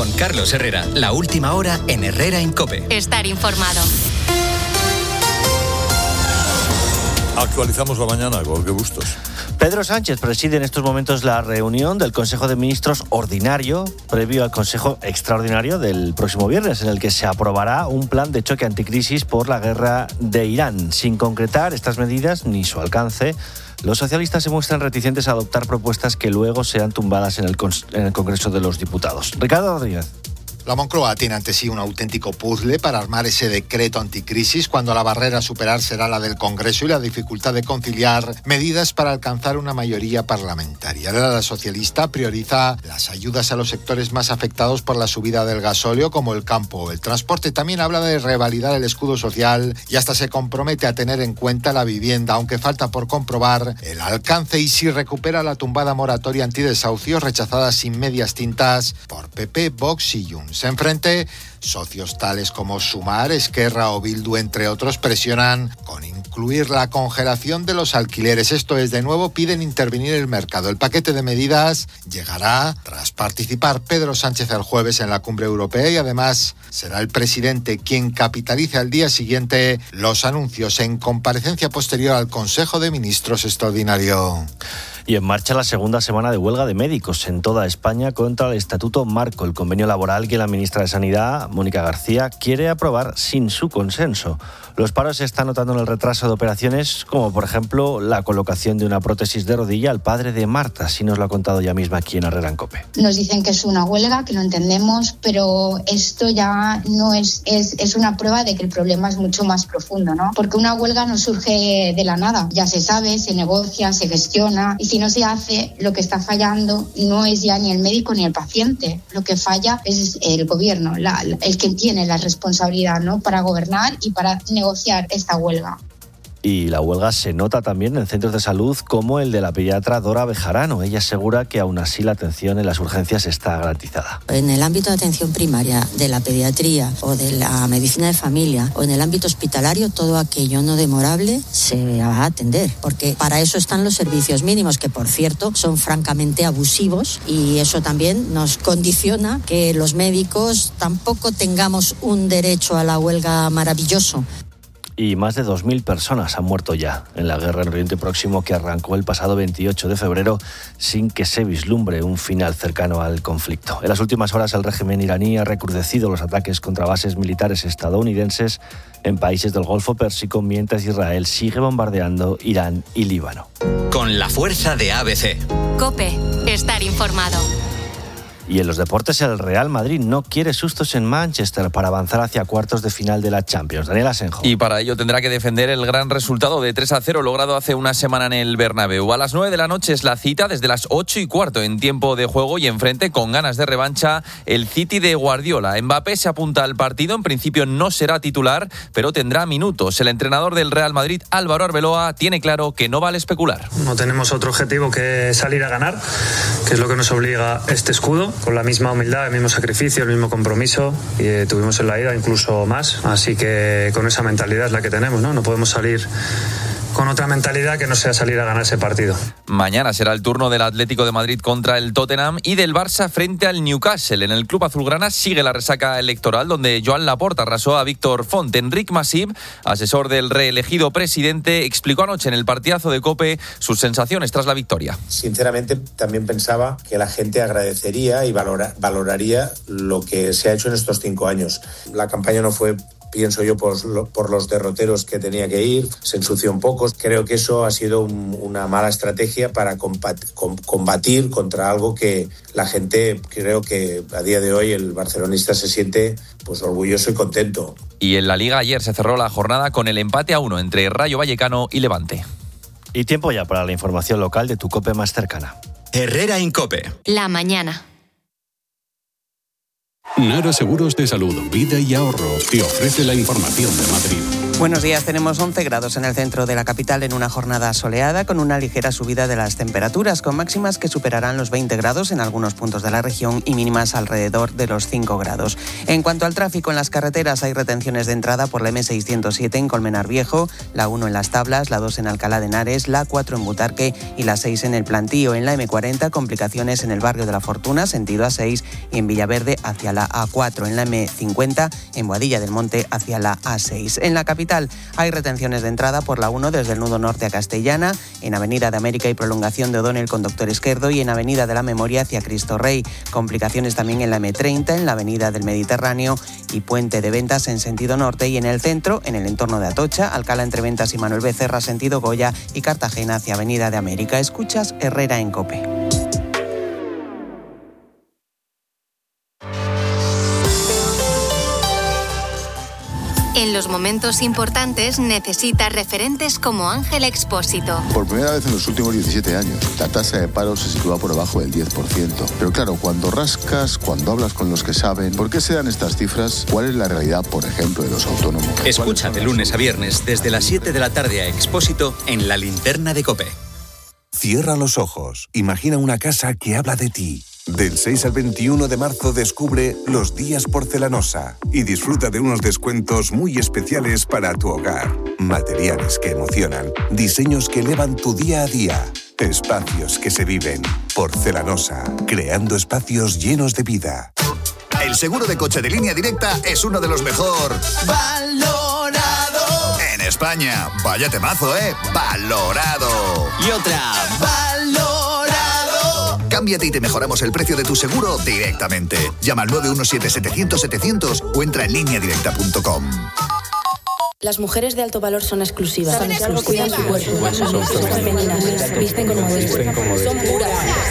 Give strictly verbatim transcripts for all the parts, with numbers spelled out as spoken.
con Carlos Herrera. La última hora en Herrera en COPE. Estar informado. Actualizamos la mañana, Gorka Bustos. Pedro Sánchez preside en estos momentos la reunión del Consejo de Ministros ordinario previo al Consejo Extraordinario del próximo viernes, en el que se aprobará un plan de choque anticrisis por la guerra de Irán. Sin concretar estas medidas ni su alcance, los socialistas se muestran reticentes a adoptar propuestas que luego sean tumbadas en el, Cons- en el Congreso de los Diputados. Ricardo Rodríguez. La Moncloa tiene ante sí un auténtico puzzle para armar ese decreto anticrisis cuando la barrera a superar será la del Congreso y la dificultad de conciliar medidas para alcanzar una mayoría parlamentaria. La socialista prioriza las ayudas a los sectores más afectados por la subida del gasóleo, como el campo o el transporte. También habla de revalidar el escudo social y hasta se compromete a tener en cuenta la vivienda, aunque falta por comprobar el alcance y si recupera la tumbada moratoria antidesahucios rechazada sin medias tintas por P P, Vox y Junts. Enfrente, socios tales como Sumar, Esquerra o Bildu, entre otros, presionan con incluir la congelación de los alquileres. Esto es, de nuevo, piden intervenir el mercado. El paquete de medidas llegará tras participar Pedro Sánchez el jueves en la cumbre europea y además será el presidente quien capitalice al día siguiente los anuncios en comparecencia posterior al Consejo de Ministros extraordinario. Y en marcha la segunda semana de huelga de médicos en toda España contra el Estatuto Marco, el convenio laboral que la ministra de Sanidad, Mónica García, quiere aprobar sin su consenso. Los paros se están notando en el retraso de operaciones, como por ejemplo la colocación de una prótesis de rodilla al padre de Marta, así nos lo ha contado ella misma aquí en Herrera en COPE. Nos dicen que es una huelga, que lo entendemos, pero esto ya no es, es, es una prueba de que el problema es mucho más profundo, ¿no? Porque una huelga no surge de la nada, ya se sabe, se negocia, se gestiona, y si no se hace, lo que está fallando no es ya ni el médico ni el paciente, lo que falla es el gobierno, la, el que tiene la responsabilidad, ¿no?, para gobernar y para negociar esta huelga. Y la huelga se nota también en centros de salud como el de la pediatra Dora Bejarano. Ella asegura que aún así la atención en las urgencias está garantizada. En el ámbito de atención primaria, de la pediatría o de la medicina de familia o en el ámbito hospitalario, todo aquello no demorable se va a atender, porque para eso están los servicios mínimos, que por cierto son francamente abusivos, y eso también nos condiciona que los médicos tampoco tengamos un derecho a la huelga maravilloso. Y más de dos mil personas han muerto ya en la guerra en Oriente Próximo, que arrancó el pasado veintiocho de febrero sin que se vislumbre un final cercano al conflicto. En las últimas horas el régimen iraní ha recrudecido los ataques contra bases militares estadounidenses en países del Golfo Pérsico, mientras Israel sigue bombardeando Irán y Líbano. Con la fuerza de A B C. COPE. Estar informado. Y en los deportes, el Real Madrid no quiere sustos en Manchester para avanzar hacia cuartos de final de la Champions. Daniel Asenjo. Y para ello tendrá que defender el gran resultado de tres a cero logrado hace una semana en el Bernabéu. A las nueve de la noche es la cita, desde las ocho y cuarto en tiempo de juego, y enfrente, con ganas de revancha, el City de Guardiola. Mbappé se apunta al partido, en principio no será titular, pero tendrá minutos. El entrenador del Real Madrid, Álvaro Arbeloa, tiene claro que no vale especular. No tenemos otro objetivo que salir a ganar, que es lo que nos obliga este escudo, con la misma humildad, el mismo sacrificio, el mismo compromiso, y eh, tuvimos en la ida incluso más, así que con esa mentalidad es la que tenemos, ¿no? No podemos salir con otra mentalidad que no sea salir a ganar ese partido. Mañana será el turno del Atlético de Madrid contra el Tottenham y del Barça frente al Newcastle. En el club azulgrana sigue la resaca electoral, donde Joan Laporta arrasó a Víctor Font. Enric Masip, asesor del reelegido presidente, explicó anoche en el partidazo de COPE sus sensaciones tras la victoria. Sinceramente, también pensaba que la gente agradecería y valora, valoraría lo que se ha hecho en estos cinco años. La campaña no fue, pienso yo, por, por los derroteros que tenía que ir, se ensució un poco. Creo que eso ha sido un, una mala estrategia para combat, com, combatir contra algo que la gente, creo que a día de hoy el barcelonista se siente pues orgulloso y contento. Y en la Liga ayer se cerró la jornada con el empate a uno entre Rayo Vallecano y Levante. Y tiempo ya para la información local de tu COPE más cercana. Herrera en COPE. La mañana. Nara Seguros de Salud, Vida y Ahorro te ofrece la información de Madrid. Buenos días, tenemos once grados en el centro de la capital en una jornada soleada con una ligera subida de las temperaturas, con máximas que superarán los veinte grados en algunos puntos de la región y mínimas alrededor de los cinco grados. En cuanto al tráfico en las carreteras, hay retenciones de entrada por la eme seiscientos siete en Colmenar Viejo, la uno en Las Tablas, la dos en Alcalá de Henares, la cuatro en Butarque y la seis en El Plantío. En la eme cuarenta, complicaciones en el barrio de La Fortuna, sentido A seis, y en Villaverde hacia la a cuatro. En la eme cincuenta, en Boadilla del Monte hacia la a seis. En la capital hay retenciones de entrada por la uno desde el nudo norte a Castellana, en Avenida de América y prolongación de O'Donnell con Doctor Esquerdo y en Avenida de la Memoria hacia Cristo Rey. Complicaciones también en la eme treinta, en la Avenida del Mediterráneo y Puente de Ventas en sentido norte, y en el centro, en el entorno de Atocha, Alcalá entre Ventas y Manuel Becerra sentido Goya y Cartagena hacia Avenida de América. Escuchas Herrera en COPE. En los momentos importantes necesitas referentes como Ángel Expósito. Por primera vez en los últimos diecisiete años, la tasa de paro se sitúa por debajo del diez por ciento. Pero claro, cuando rascas, cuando hablas con los que saben, ¿por qué se dan estas cifras? ¿Cuál es la realidad, por ejemplo, de los autónomos? Escucha de lunes a viernes desde las siete de la tarde a Expósito en La Linterna de COPE. Cierra los ojos. Imagina una casa que habla de ti. Del seis al veintiuno de marzo descubre Los Días Porcelanosa y disfruta de unos descuentos muy especiales para tu hogar. Materiales que emocionan, diseños que elevan tu día a día, espacios que se viven. Porcelanosa, creando espacios llenos de vida. El seguro de coche de Línea Directa es uno de los mejor valorado en España. Vaya temazo, ¿eh? Valorado. Y otra. Valorado. Cámbiate y te mejoramos el precio de tu seguro directamente. Llama al nueve uno siete, setecientos, setecientos o entra en línea directa punto com. Las mujeres de alto valor son exclusivas. Son exclusivas. Cuidan su cuerpo. Son femeninas. Visten con modestia. Son puras.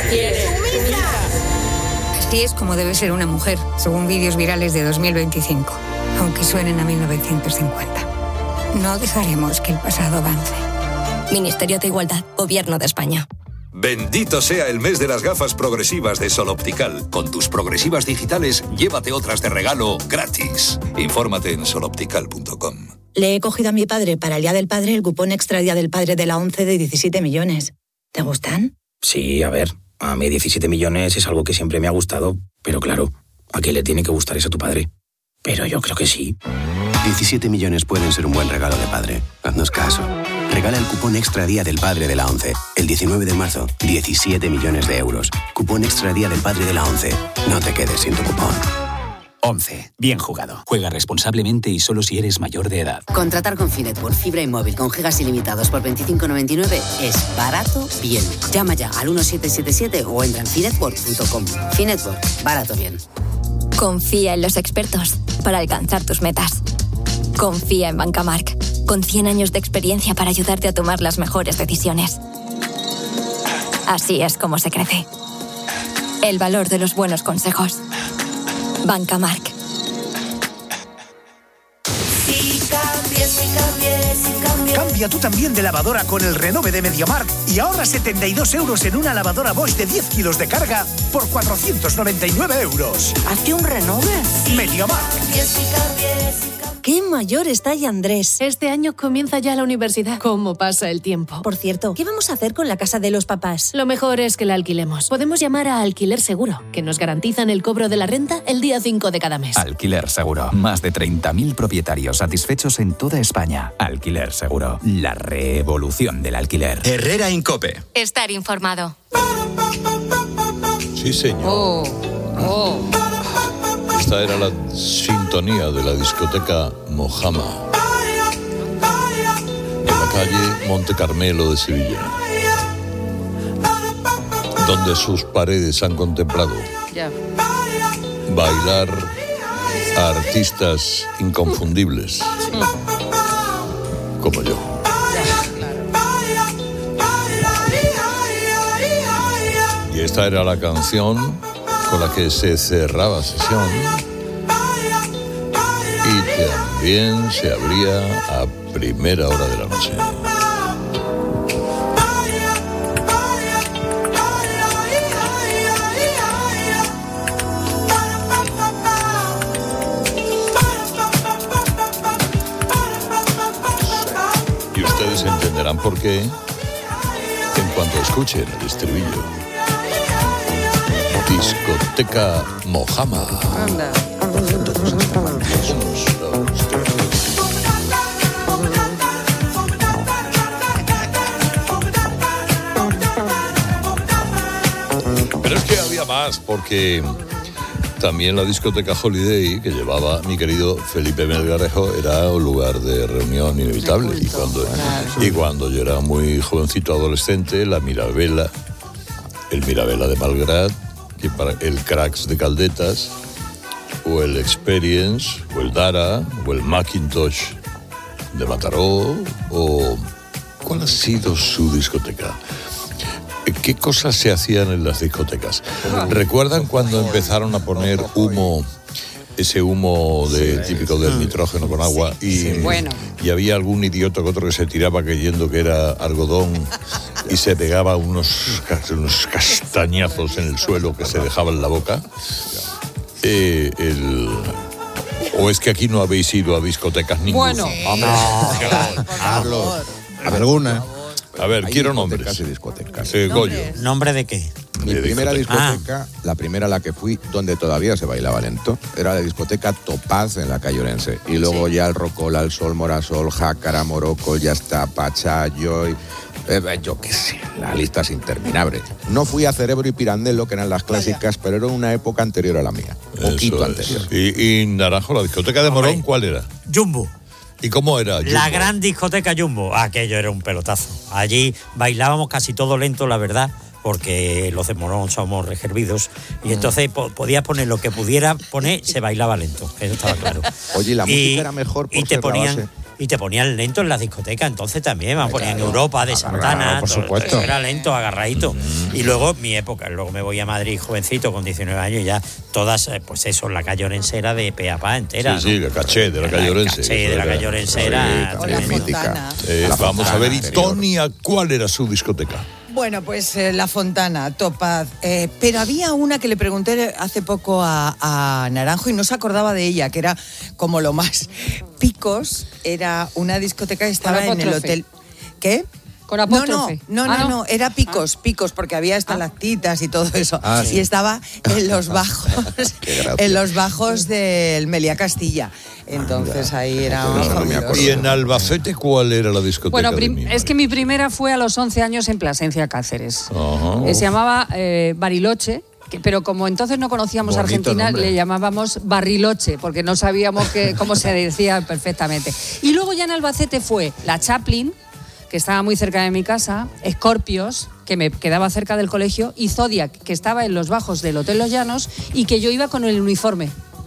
Así es como debe ser una mujer, según vídeos virales de dos mil veinticinco, aunque suenen a mil novecientos cincuenta. No dejaremos que el pasado avance. Ministerio de Igualdad, Gobierno de España. Bendito sea el mes de las gafas progresivas de Sol Optical. Con tus progresivas digitales, llévate otras de regalo gratis. Infórmate en sol optical punto com. Le he cogido a mi padre para el Día del Padre el cupón extra Día del Padre de la ONCE de diecisiete millones. ¿Te gustan? Sí, a ver, a mí diecisiete millones es algo que siempre me ha gustado, pero claro, ¿a quién le tiene que gustar eso a tu padre? Pero yo creo que sí. diecisiete millones pueden ser un buen regalo de padre. Haznos caso. Regala el cupón extra Día del Padre de la ONCE. El diecinueve de marzo, diecisiete millones de euros. Cupón extra Día del Padre de la ONCE. No te quedes sin tu cupón. ONCE. Bien jugado. Juega responsablemente y solo si eres mayor de edad. Contratar con Finet por fibra y móvil con gigas ilimitados por veinticinco noventa y nueve es barato bien. Llama ya al uno siete siete siete o entra en finetwork punto com. Finetwork. Barato bien. Confía en los expertos para alcanzar tus metas. Confía en Bancamark, con cien años de experiencia para ayudarte a tomar las mejores decisiones. Así es como se crece. El valor de los buenos consejos. Bancamark. Si cambies, si cambies, si cambies. Cambia tú también de lavadora con el Renove de MediaMarkt y ahorra setenta y dos euros en una lavadora Bosch de diez kilos de carga por cuatrocientos noventa y nueve euros. ¿Hazte un renove? MediaMarkt. ¡Qué mayor está ya Andrés! Este año comienza ya la universidad. ¿Cómo pasa el tiempo? Por cierto, ¿qué vamos a hacer con la casa de los papás? Lo mejor es que la alquilemos. Podemos llamar a Alquiler Seguro, que nos garantizan el cobro de la renta el día cinco de cada mes. Alquiler Seguro. Más de treinta mil propietarios satisfechos en toda España. Alquiler Seguro. La revolución del alquiler. Herrera en COPE. Estar informado. Sí, señor. Oh, oh. Esta era la sintonía de la discoteca Mojama, en la calle Monte Carmelo de Sevilla, donde sus paredes han contemplado Ya. bailar a artistas inconfundibles, como yo. Y esta era la canción con la que se cerraba sesión y también se abría a primera hora de la noche. entenderán por qué en cuanto escuchen el estribillo. Discoteca Mojama. Anda. Pero es que había más, porque también la discoteca Holiday, que llevaba mi querido Felipe Melgarejo, era un lugar de reunión inevitable. Y cuando, y cuando yo era muy jovencito adolescente, la Mirabella, el Mirabella de Malgrat, que para el Cracks de Caldetas, o el Experience, o el Dara, o el Macintosh de Mataró, o ¿cuál ha sido su discoteca? ¿Qué cosas se hacían en las discotecas? ¿Recuerdan cuando empezaron a poner humo, ese humo de, típico del nitrógeno con agua? Y, bueno. y había algún idiota que otro que se tiraba creyendo que era algodón y se pegaba unos, unos castañazos en el suelo que se dejaban en la boca. Eh, el... ¿O es que aquí no habéis ido a discotecas ninguna? Bueno. Sí. No. Carlos. ¿Alguna? A ver, Hay quiero discotecas nombres. y discotecas. Eh, Goyo. ¿Nombre de qué? Mi De primera discoteca. discoteca, la primera a la que fui, donde todavía se bailaba lento, era la discoteca Topaz en la calle Orense. Y luego ya el Rocola, el Sol, Morasol, Jácara, Morocco, ya está, Pachá, Joy... Eh, yo qué sé, la lista es interminable. No fui a Cerebro y Pirandello, que eran las clásicas, pero era una época anterior a la mía. Poquito Eso es. anterior. Y, y Naranjo, la discoteca de Morón, ¿cuál era? Jumbo. ¿Y cómo era? Jumbo? La gran discoteca Jumbo. Aquello era un pelotazo. Allí bailábamos casi todo lento, la verdad, porque los de Morón somos reservidos. Y mm. entonces po- podías poner lo que pudiera poner, se bailaba lento. Eso estaba claro. Oye, la y, música era mejor por y te ser la ponían base. Y te ponían lento en la discoteca, entonces también, me ponían en Europa, de Santana, claro, por todo, supuesto. todo era lento, agarradito. Mm. Y luego mi época, luego me voy a Madrid jovencito, con diecinueve años, y ya todas, pues eso, la calle Orense era de pe a pa entera. Sí, sí, ¿no? la caché de la calle Orense. Caché de la calle Orense era mítica. Eh, vamos a ver, y Tonia, ¿cuál era su discoteca? Bueno, pues eh, La Fontana, Topaz. Eh, pero había una que le pregunté hace poco a, a Naranjo y no se acordaba de ella, que era como lo más. Picos era una discoteca que estaba Con en el apóstrofe. hotel. ¿Qué? Con apóstrofe. No, no, Ah, no, ¿no? no, era Picos, Picos, porque había estalactitas y todo eso. Ah, sí. Y estaba en los bajos, en los bajos del Meliá Castilla. Entonces ahí era fabuloso. ¿Y en Albacete cuál era la discoteca? Bueno, de prim- mi es que mi primera fue a los once años en Plasencia, Cáceres. Ajá. Eh, se llamaba eh, Bariloche, que- pero como entonces no conocíamos Bonito Argentina, nombre. le llamábamos Barriloche, porque no sabíamos que, cómo se decía perfectamente. Y luego ya en Albacete fue la Chaplin, que estaba muy cerca de mi casa, Scorpios, que me quedaba cerca del colegio, y Zodiac, que estaba en los bajos del Hotel Los Llanos, y que yo iba con el uniforme.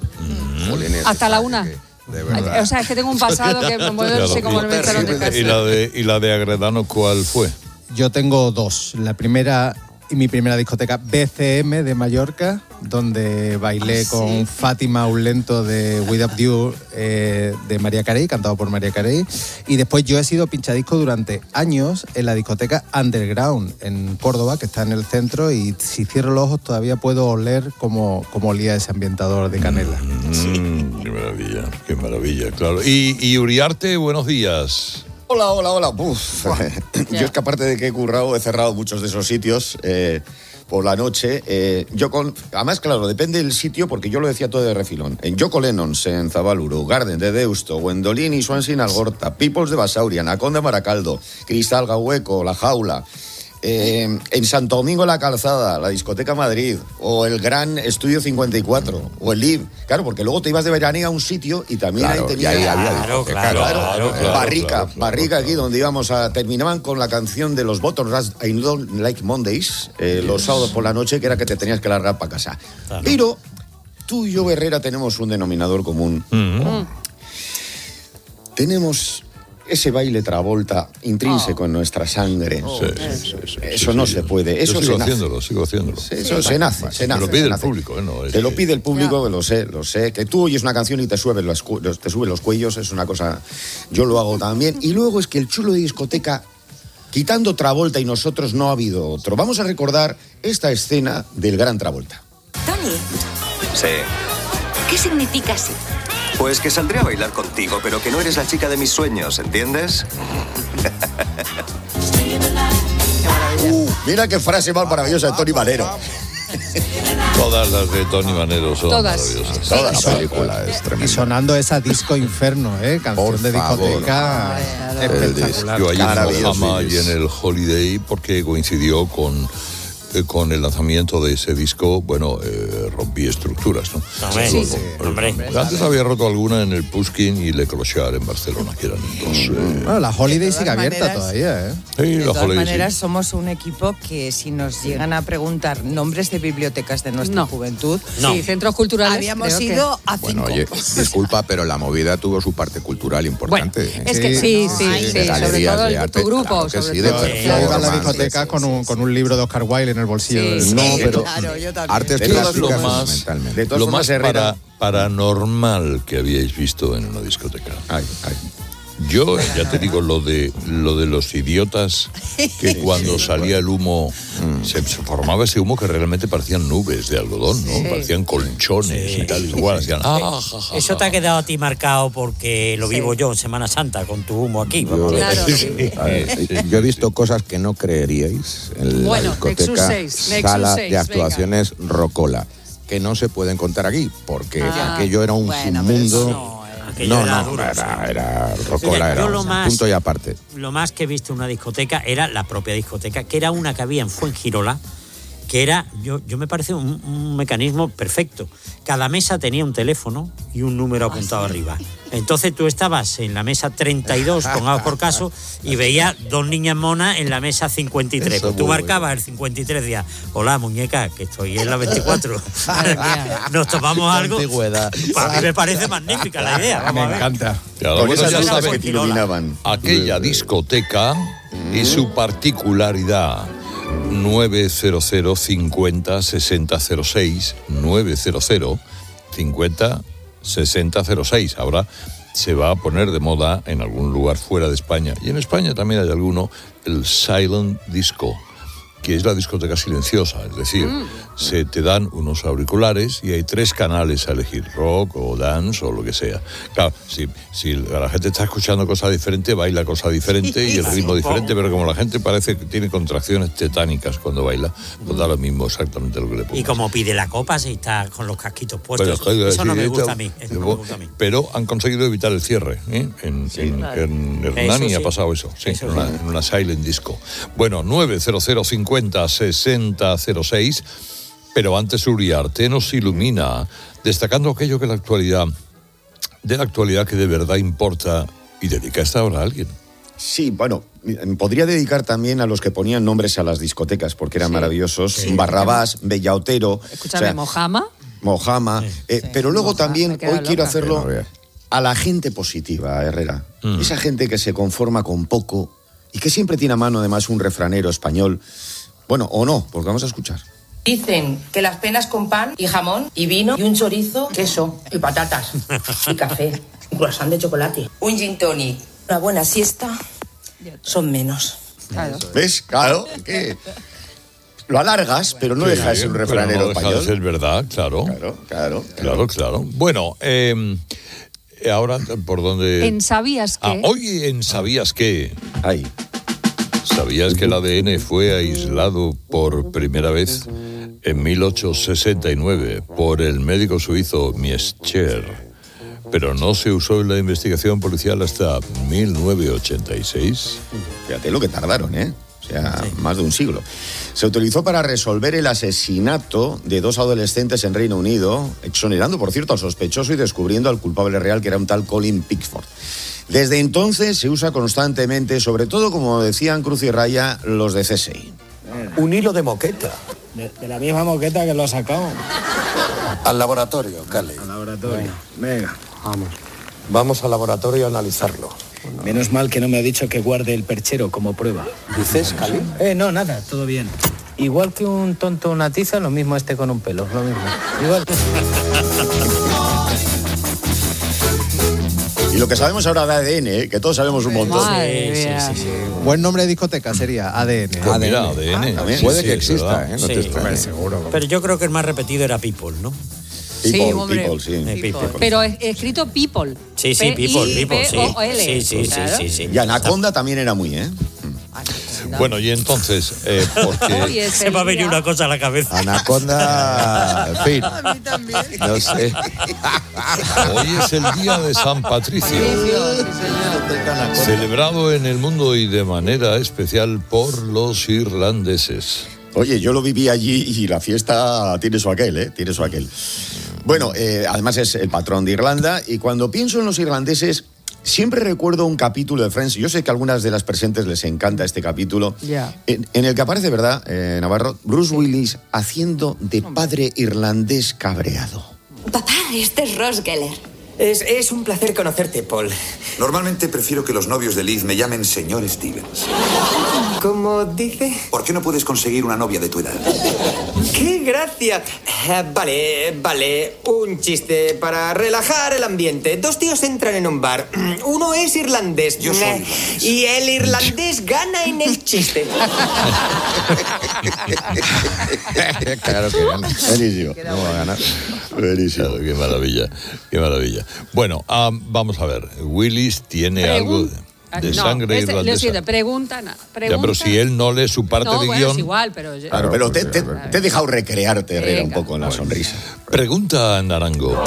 Jolines, Hasta la una. de verdad. O sea, es que tengo un pasado que no Claro. sé cómo lo me echaron de casa. ¿Y la de, y la de Agredano cuál fue? Yo tengo dos. La primera y mi primera discoteca, B C M de Mallorca, donde bailé Ah, con sí. Fátima Aulento de Without You, eh, de María Carey, cantado por María Carey. Y después yo he sido pinchadisco durante años en la discoteca Underground en Córdoba, que está en el centro, y si cierro los ojos todavía puedo oler como, como olía ese ambientador de canela. Mm, qué maravilla, qué maravilla, claro. Y, y Uriarte, buenos días. Hola, hola, hola. Uf. Yo es que aparte de que he currado, he cerrado muchos de esos sitios eh, por la noche. Eh, yo con, además, claro, depende del sitio, porque yo lo decía todo de refilón. En Yoko Lennons, en Zabaluru, Garden de Deusto, Gwendolyn y Swansea en Algorta, Peoples de Basauri, Anacón de Maracaldo, Cristal Gahueco, La Jaula. Eh, en Santo Domingo la Calzada, la Discoteca Madrid, o el Gran Estudio cincuenta y cuatro, o el Live. Claro, porque luego te ibas de veranía a un sitio y también Claro, ahí tenías... y ahí había claro, discoteca. claro, Claro, claro, claro, Barrica, claro, claro, Barrica aquí claro. donde íbamos a... Terminaban con la canción de los Bottom Rats, I Don't Like Mondays, eh, los sábados por la noche, que era que te tenías que largar para casa. Claro. Pero tú y yo, Herrera, tenemos un denominador común. Mm. Tenemos... ese baile Travolta intrínseco en nuestra sangre. Sí, sí, sí, sí, Eso sí, no sí. se puede. Eso Yo sigo se nace. haciéndolo, sigo haciéndolo. Eso se nace, se nace. Me lo pide se el nace. público, ¿eh? No, es Te lo que- pide el público, lo sé, lo sé. Que tú oyes una canción y te sube los, cu- los- te sube los cuellos, es una cosa... Yo lo hago también. Y luego es que el chulo de discoteca, quitando Travolta y nosotros, no ha habido otro. Vamos a recordar esta escena del gran Travolta. Tony, Sí. ¿qué significa sí? Pues que saldré a bailar contigo, pero que no eres la chica de mis sueños, ¿entiendes? Uh, mira qué frase más maravillosa de Tony Manero. Todas las de Tony Manero son Todas. maravillosas. Toda la película es Y tremenda. sonando esa Disco Inferno, ¿eh? Canción Por de favor. discoteca espectacular. Yo allí en Maravilloso. Mojama y en el Holiday porque coincidió con, eh, con el lanzamiento de ese disco. Bueno, eh, rompí estructuras, ¿no? Hombre, Luego, sí, eh, hombre. Antes había roto alguna en el Pushkin y Le Clochard en Barcelona, que eran dos. eh, Bueno, la Holiday De sigue todas abierta maneras- todavía, ¿eh? sí, De la todas Holiday, maneras, sí. somos un equipo que si nos llegan a preguntar nombres de bibliotecas de nuestra No. juventud, No. Sí, centros culturales. habíamos creo que- ido a Bueno, cinco. oye, disculpa, pero la movida tuvo su parte cultural importante. Bueno, ¿eh? es que sí, sí, Ay, sí, de sobre galerías todo de el, arte, tu grupo. claro que sobre sí, de todo. Yo iba a la performance. discoteca con un, con un libro de Oscar Wilde en el bolsillo. Sí, del- sí. No, pero Claro, yo también. artes De todas lo plásticas más, fundamentalmente. de todas lo formas, más Herrera- para, paranormal que habíais visto en una discoteca. Ay, ay. Yo ya te digo lo de lo de los idiotas que cuando salía el humo se, se formaba ese humo que realmente parecían nubes de algodón, ¿no? Sí. Parecían colchones y tal, igual hacían ah, ja, ja, Eso ja. te ha quedado a ti marcado porque lo Sí. vivo yo en Semana Santa con tu humo aquí. Yo, Claro. a ver, yo he visto cosas que no creeríais en la Bueno, discoteca, Nexus seis, Nexus sala seis, de actuaciones Rocola, que no se pueden contar aquí, porque Ah. aquello era un Bueno, pero eso submundo. no, eh. Aquello No, era no, duro, era, sí. era Rocola, Mira, era yo lo un más- punto y aparte. Lo más que he visto en una discoteca era la propia discoteca, que era una que había en Fuengirola, que era, yo, yo me parece un, un mecanismo perfecto. Cada mesa tenía un teléfono y un número apuntado arriba. Entonces tú estabas en la mesa treinta y dos, pongamos por caso, y veías dos niñas monas en la mesa cincuenta y tres. Eso Pues tú muy marcabas el cincuenta y tres, decías, hola muñeca, que estoy en la veinticuatro. Nos tomamos algo. Antigüedad. A mí me parece magnífica la idea. Vamos a Me ver. encanta. Claro, Con bueno, esas ya luces saben, que te iluminaban. aquella discoteca y su particularidad. nueve cero cero cincuenta sesenta cero seis nueve cero cero cincuenta sesenta cero seis. Ahora se va a poner de moda en algún lugar fuera de España, y en España también hay alguno, el silent disco, que es la discoteca silenciosa, es decir, Mm. se te dan unos auriculares y hay tres canales a elegir, rock o dance o lo que sea. Claro, si, si la gente está escuchando cosas diferentes, baila cosa diferente y el ritmo diferente, pero como la gente parece que tiene contracciones tetánicas cuando baila, pues da lo mismo exactamente lo que le pongas. Y como pide la copa, si está con los casquitos puestos. Pero, eso no me sí, gusta esto- a mí. Eso no me gusta a mí. Pero han conseguido evitar el cierre, ¿eh? En, en, en Hernani Eso sí. ha pasado eso, sí, Eso en, una, sí. en una silent disco. Bueno, nueve cero cero cincuenta sesenta cero seis, pero antes Uriarte nos ilumina, destacando aquello que la actualidad, de la actualidad que de verdad importa, y dedica esta hora a alguien. Sí, bueno, podría dedicar también a los que ponían nombres a las discotecas, porque eran Sí. maravillosos. Sí. Barrabás, Bella Otero. Escúchame, o sea, Mojama. Mojama. eh, pero luego Mojama, también, me queda hoy quiero loca. hacerlo Sí, no veas. a la gente positiva, Herrera. Mm. Esa gente que se conforma con poco y que siempre tiene a mano además un refranero español. Bueno, o no, porque vamos a escuchar. Dicen que las penas con pan y jamón y vino y un chorizo, queso y patatas y café, un croissant de chocolate, un gin tonic, una buena siesta son menos. Claro. ¿Ves? Claro, que lo alargas, pero no Sí, deja de ser un pero refranero no deja de español. ser verdad, claro. Claro, claro. Claro, claro. Bueno, eh, ahora, ¿por dónde...? En ¿Sabías qué? Ah, hoy en ¿Sabías qué? Ahí. ¿Sabías que el A D N fue aislado por primera vez en mil ochocientos sesenta y nueve por el médico suizo Miescher, pero no se usó en la investigación policial hasta mil novecientos ochenta y seis? Fíjate lo que tardaron, ¿eh? O sea, más de un siglo. Se utilizó para resolver el asesinato de dos adolescentes en Reino Unido, exonerando, por cierto, al sospechoso y descubriendo al culpable real, que era un tal Colin Pickford. Desde entonces se usa constantemente, sobre todo, como decían Cruz y Raya, los de C S I. Un hilo de moqueta. De, de la misma moqueta que lo sacamos. Al laboratorio, Cali. Al laboratorio. Venga. Vamos. Vamos al laboratorio a analizarlo. Menos mal que no me ha dicho que guarde el perchero como prueba. ¿Dices, Cali? Eh, no, nada, todo bien. Igual que un tonto una tiza, lo mismo este con un pelo, lo mismo. Igual. Y lo que sabemos ahora de A D N, ¿eh? Que todos sabemos un montón. Madre mía. Buen nombre de discoteca sería A D N. Pues mira, A D N. Ah, también. Sí, Puede sí, que es exista, verdad. ¿eh? No Sí. te extrañes. Seguro. Pero yo creo que el más repetido era People, ¿no? Sí, People, hombre. people, sí. Eh, people. Pero es escrito people. Sí, sí, people, people, sí. P I P O L. Sí, sí, sí, Claro. sí, sí. Y Anaconda también era muy, ¿eh? Bueno, y entonces, eh, porque Hoy es Se el me ha venido día. una cosa a la cabeza. Anaconda, en fin. No sé. hoy es el día de San Patricio, celebrado en el mundo y de manera especial por los irlandeses. Oye, yo lo viví allí y la fiesta tiene su aquel, ¿eh? Tiene su aquel. Bueno, eh, además es el patrón de Irlanda y cuando pienso en los irlandeses siempre recuerdo un capítulo de Friends. Yo sé que a algunas de las presentes les encanta este capítulo. Ya. En, en el que aparece, ¿verdad, eh, Navarro? Bruce Willis haciendo de padre irlandés cabreado. Papá, este es Ross Geller. Es, es un placer conocerte, Paul. Normalmente prefiero que los novios de Liz me llamen señor Stevens. ¿Cómo dice? ¿Por qué no puedes conseguir una novia de tu edad? ¡Qué gracia! Eh, vale, vale. Un chiste para relajar el ambiente. Dos tíos entran en un bar. Uno es irlandés. Yo soy Eh, irlandés. Y el irlandés gana en el chiste. Claro que gana. Buenísimo. No va a ganar. Buenísimo. Claro, qué maravilla, qué maravilla. Bueno, ah, vamos a ver. Willis tiene Pregun- algo de, de no, sangre ese- Lo irlandesa. siento, pregunta, na- pregunta. Ya, pero si él no lee su parte no, de bueno, guión, es igual, pero... Claro, pero te, te- te he dejado recrearte, Herrera, un Venga. poco en la sonrisa. pregunta a Narango.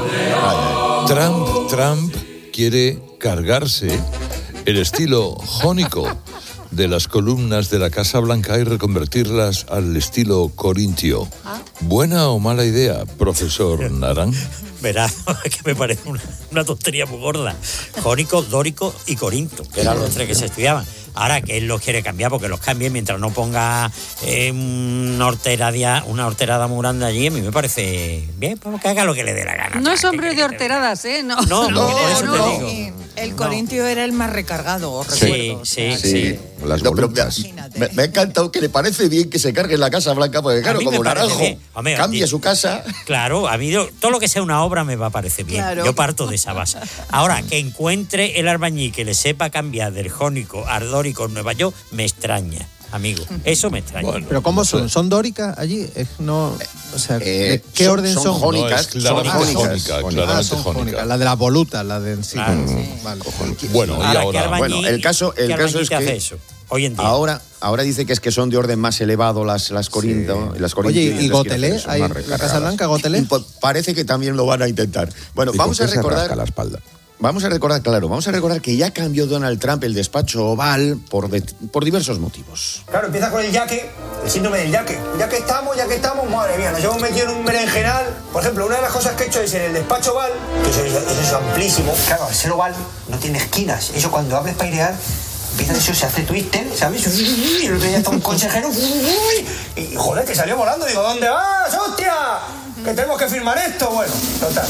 Trump, Trump quiere cargarse el estilo jónico de las columnas de la Casa Blanca y reconvertirlas al estilo corintio. ¿Buena o mala idea, profesor Narang? Verás, que me parece una, una tontería muy gorda. Jónico, dórico y corinto, que eran los tres que se estudiaban. Ahora que él los quiere cambiar, porque los cambie mientras no ponga eh, una, horterada, una horterada muy grande allí, a mí me parece bien, pues que haga lo que le dé la gana. No es hombre de horteradas, ¿eh? No, No, no, por eso no. te digo. El corintio era el más recargado, os Sí, recuerdo. sí, Sí, sí. Las No, pero volutas. me, me ha encantado que le parece bien que se cargue en la Casa Blanca, porque claro, mí me como parece Naranjo bien. Hombre, cambia di- su casa. Claro, a mí yo- todo lo que sea una obra me va a parecer bien. Claro. Yo parto de esa base. Ahora, que encuentre el albañil que le sepa cambiar del jónico al dórico en Nueva York, me extraña, amigo. Eso me extraña. ¿Pero cómo son? ¿Son dóricas allí? Es, no, o sea, ¿de Eh, ¿qué son- orden son son? jónicas, No, es claramente son jónicas. jónica, Jónicas. claramente Ah, son jónica. jónicas, la de las volutas, la de en sí. Claro. Mm, vale. Bueno, y Ahora, ¿qué ahora... albañil- Bueno, el caso- el qué caso albañil es te hace que eso? Hoy en día. Ahora, ahora dice que es que son de orden más elevado las, las Corinto. Las Corintio, Oye, ¿y entonces Gotelé? quiere hacer eso, ¿Hay más la recargadas. Casa Blanca, Gotelé? Pues parece que también lo van a intentar. Bueno, ¿Y vamos por a qué se rasca recordar. la espalda? Vamos a recordar, claro, vamos a recordar que ya cambió Donald Trump el despacho oval por, de- por diversos motivos. Claro, empieza con el yaque, el síndrome del yaque. Ya que estamos, ya que estamos, madre mía, nos hemos metido en un berenjenal. Por ejemplo, una de las cosas que he hecho es en el despacho oval, que eso, eso es amplísimo. Claro, al ser oval no tiene esquinas. Eso cuando abres para airear, empieza eso, se hace twister, ¿sabes? Y el otro día está un consejero, y joder, que salió volando. Digo, ¿dónde vas, hostia? Que tenemos que firmar esto. Bueno, total.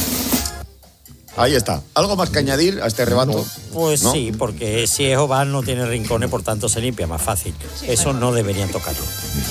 Ahí está. ¿Algo más que añadir a este rebato? Pues ¿No? sí, porque si es oval no tiene rincones, por tanto se limpia más fácil. Eso no deberían tocarlo.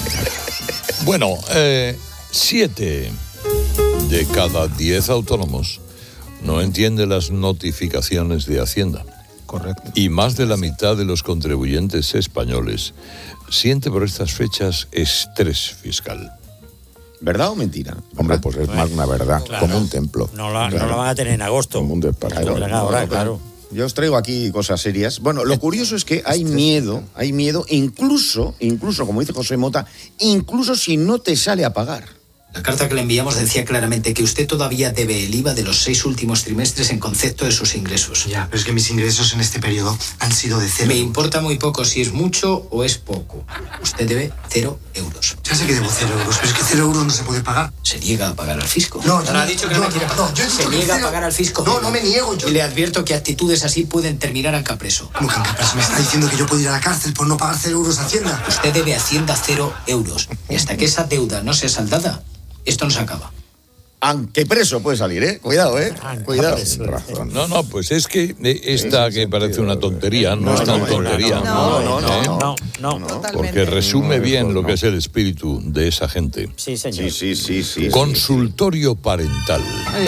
Bueno, eh, siete de cada diez autónomos no entiende las notificaciones de Hacienda. Correcto. Y más de la mitad de los contribuyentes españoles siente por estas fechas estrés fiscal. ¿Verdad o mentira? Hombre, pues es más una verdad, Claro. como un templo. No la, no Claro. la van a tener en agosto. Como un despacho. Claro, Claro, ahora, no, claro. Yo os traigo aquí cosas serias. Bueno, lo curioso es que hay miedo, hay miedo, incluso, incluso, como dice José Mota, incluso si no te sale a pagar. La carta que le enviamos decía claramente que usted todavía debe el I V A de los seis últimos trimestres en concepto de sus ingresos. Ya, pero es que mis ingresos en este periodo han sido de cero. Me importa muy poco si es mucho o es poco. Usted debe cero euros. Ya sé que debo cero euros, pero es que cero euros no se puede pagar. Se niega a pagar al fisco. No, yo Ahora no- ha dicho que yo no, no- quiere no, pagar. yo he dicho Se que niega a cero- pagar al fisco. No, no me niego yo. Y le advierto que actitudes así pueden terminar en capreso. ¿Cómo que en capricho? Me está diciendo que yo puedo ir a la cárcel por no pagar cero euros a Hacienda. Usted debe a Hacienda cero euros. Y hasta que esa deuda no sea saldada, esto no se acaba. Aunque preso puede salir, ¿eh? Cuidado, ¿eh? Cuidado. Razón. No, no, pues es que eh, esta que parece una tontería no es tan tontería. No, no, no, ¿eh? No, no. Porque resume bien lo que es el espíritu de esa gente. Sí, señor. Sí, sí, sí, sí. Consultorio parental.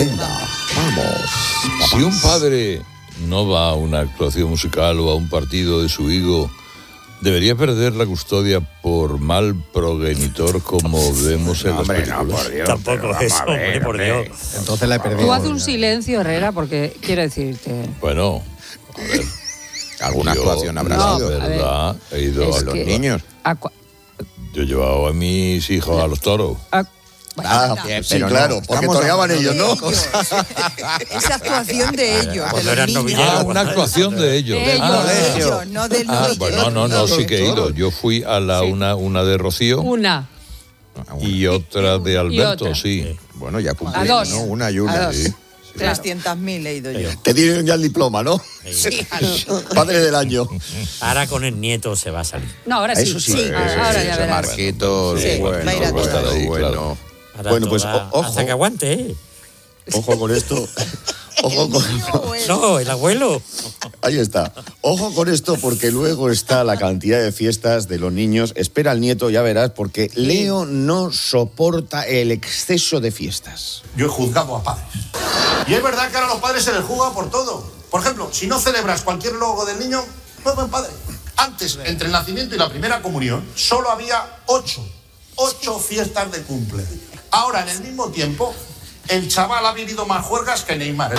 Si un padre no va a una actuación musical o a un partido de su hijo ¿Debería perder la custodia por mal progenitor como vemos en No, las hombre, no, películas? por Dios, Tampoco pero vamos eso, a ver, hombre, por hombre. Dios. Entonces la he perdido. Tú haces un silencio, Herrera, porque quiero decirte. Bueno, a ver, Alguna yo, actuación habrá No, sido. a ver, verdad, he ido es a Con los los que- niños. a cua- Yo he llevado a mis hijos a los toros. a- Ah, Bien, sí, pero no, claro, porque estamos toreaban hablando ellos, ¿no? Esa actuación de ellos, de Cuando los eran niños. novilleros. Ah, una actuación de ellos. De ellos, Ah, de ellos, no del Ah, novillero. bueno, no, no, sí que he ido. Yo fui a la una, una de Rocío Una. y otra de Alberto, otra. sí. Bueno, ya cumplí, A dos. ¿no? Una y A una. dos. Sí. trescientos mil he ido yo. Te dieron ya el diploma, ¿no? Sí. Padre del año. Ahora con el nieto se va a salir. No, ahora sí. Eso sí. Sí, Ese- ahora ese ya verás. Marquitos, Sí, bueno, va a ir a bueno, todas. ahí, bueno. claro. Ahora Bueno, pues, toda- o- ojo. Hasta que aguante, ¿eh? Ojo con esto. Ojo con... No, el abuelo. Ahí está. Ojo con esto porque luego está la cantidad de fiestas de los niños. Espera al nieto, ya verás, porque Leo no soporta el exceso de fiestas. Yo he juzgado a padres. Y es verdad que ahora a los padres se les juzga por todo. Por ejemplo, si no celebras cualquier logro del niño, no es buen padre. Antes, entre el nacimiento y la primera comunión, solo había ocho. Ocho fiestas de cumple. Ahora, en el mismo tiempo, el chaval ha vivido más juergas que Neymar.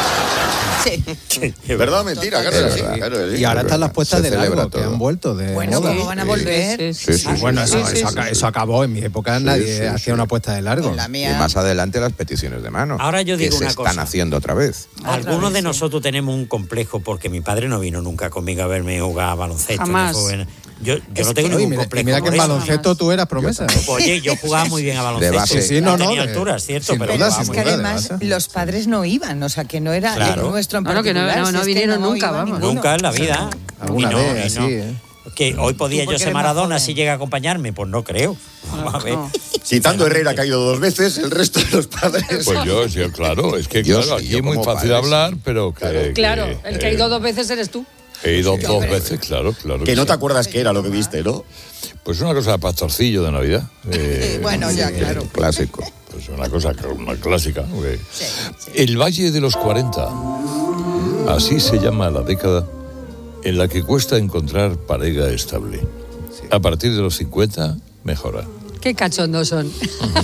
Sí. ¿Verdad o mentira? Claro, Es que sí, verdad. claro que sí. Y ahora Es están las verdad, puestas se de celebra largo, que todo. han vuelto de Bueno, moda. ¿cómo van a volver? Sí, Sí, sí, Ah, sí, bueno, sí, eso, sí, eso, sí, aca- sí. eso acabó. En mi época nadie sí, hacía sí. una puesta de largo. En la Y mía. más adelante las peticiones de mano. Ahora yo que digo se una están cosa. haciendo otra vez. Algunos vez, de sí. nosotros tenemos un complejo porque mi padre no vino nunca conmigo a verme jugar a baloncesto. ni Jamás. joven. Yo, yo Es no tengo que- Oye, ningún mira, complejo. mira que por en eso. baloncesto tú eras promesa. ¿eh? Oye, yo jugaba muy bien a baloncesto. base. Sí, sí, no, no, Tenía de- altura, es cierto, sin pero duda, jugaba Es sin que muy duda. bien. además ¿eh? los padres no iban, o sea, que no era Claro. el nuestro en No, no, que no- particular, no- si no es que vinieron nunca, iba vamos. ninguno. Nunca en la vida. Alguna Y no, vez, y así, no. ¿eh? Que hoy podía Tú yo porque ser eres más Maradona joven. si llega a acompañarme. Pues no creo. Vamos a ver. No. Citando Herrera, que ha ido dos veces, el resto de los padres. Pues yo, sí, claro, es que Yo claro, sí, aquí yo es muy como fácil padre, hablar, pero que... Claro, que, el que ha eh, ido dos veces eres tú. He ido dos veces, claro, claro. Que no sí. te acuerdas qué era lo que viste, ¿no? Pues una cosa de pastorcillo de Navidad. eh, Bueno, ya, eh, claro. Clásico. Pues una cosa una clásica. porque- El Valle de los cuarenta. Así se llama la década en la que cuesta encontrar pareja estable. A partir de los cincuenta, mejora. Qué cachondos son.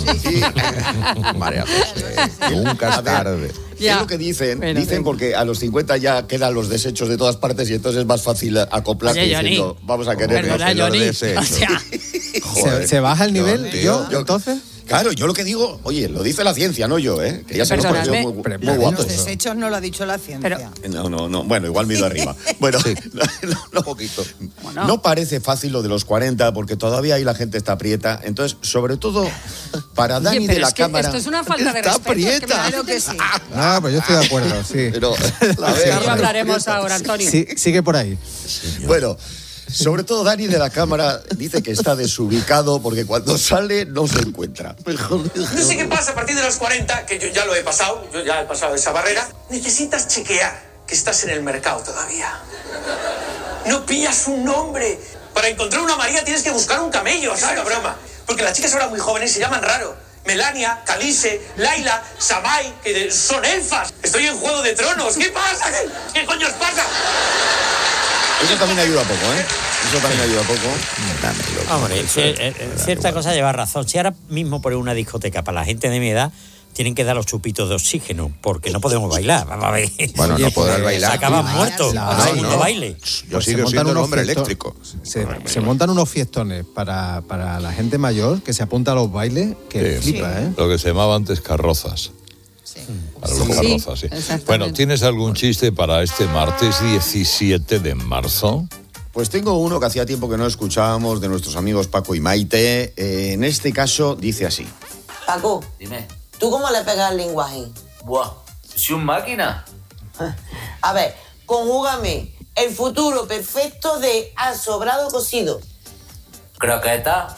María José, nunca es tarde. Ya. Es lo que dicen. Bueno, dicen venga. porque a los cincuenta ya quedan los desechos de todas partes y entonces es más fácil acoplarse Oye, Johnny. diciendo, vamos a querer Perdona, los Johnny. desechos. O sea, ¿Se, se baja el nivel? Tío, ¿Yo? yo- ¿Entonces? Claro, yo lo que digo, oye, lo dice la ciencia, no yo, ¿eh? Que ya se nos pareció Perdóname. muy, Pero- muy pero guapo. Los desechos no lo ha dicho la ciencia. No, no, no. Bueno, igual me he ido arriba. Bueno, no, no, poquito. no parece fácil lo de los cuarenta porque todavía ahí la gente está aprieta. Entonces, sobre todo, para Dani Oye, pero de la es que cámara. esto es una falta de está respeto. es que me aprieta. parece que sí. Ah, pues yo estoy de acuerdo, sí. Pero, la Sí, verdad, Ya hablaremos ahora, Antonio. Sí, sigue por ahí. Bueno, sobre todo Dani de la cámara dice que está desubicado porque cuando sale no se encuentra. No sé qué pasa a partir de los cuarenta, que yo ya lo he pasado, yo ya he pasado esa barrera. Necesitas chequear que estás en el mercado todavía. No pillas un nombre. Para encontrar una María tienes que buscar un camello, ¿sabes? No, broma. Porque las chicas ahora muy jóvenes se llaman raro. Melania, Calise, Laila, Samai, que son elfas. Estoy en Juego de Tronos. ¿Qué pasa? ¿Qué, qué coño os pasa? Eso también ayuda poco, ¿eh? Eso también ayuda poco. Hombre, sí, eh, eh, cierta cosa lleva razón. Si ahora mismo poner una discoteca para la gente de mi edad, tienen que dar los chupitos de oxígeno, porque no podemos bailar. Vamos a ver. Bueno, Oye, no podrás pues, bailar. Se acaban muertos Claro, al segundo no. baile. Yo Pues se sigo montan siendo el unos hombre fiesto- eléctrico. Se, se montan unos fiestones para, para la gente mayor que se apunta a los bailes que Sí. flipa, ¿eh? Lo que se llamaba antes carrozas. Para los Sí. carrozas, sí. exactamente. Bueno, ¿tienes algún chiste para este martes diecisiete de marzo? Pues tengo uno que hacía tiempo que no escuchábamos de nuestros amigos Paco y Maite. Eh, en este caso dice así. Paco, Dime. ¿tú cómo le pegas el lenguaje? Buah, soy un máquina. A ver, conjúgame el futuro perfecto de asobrado cocido. Croqueta.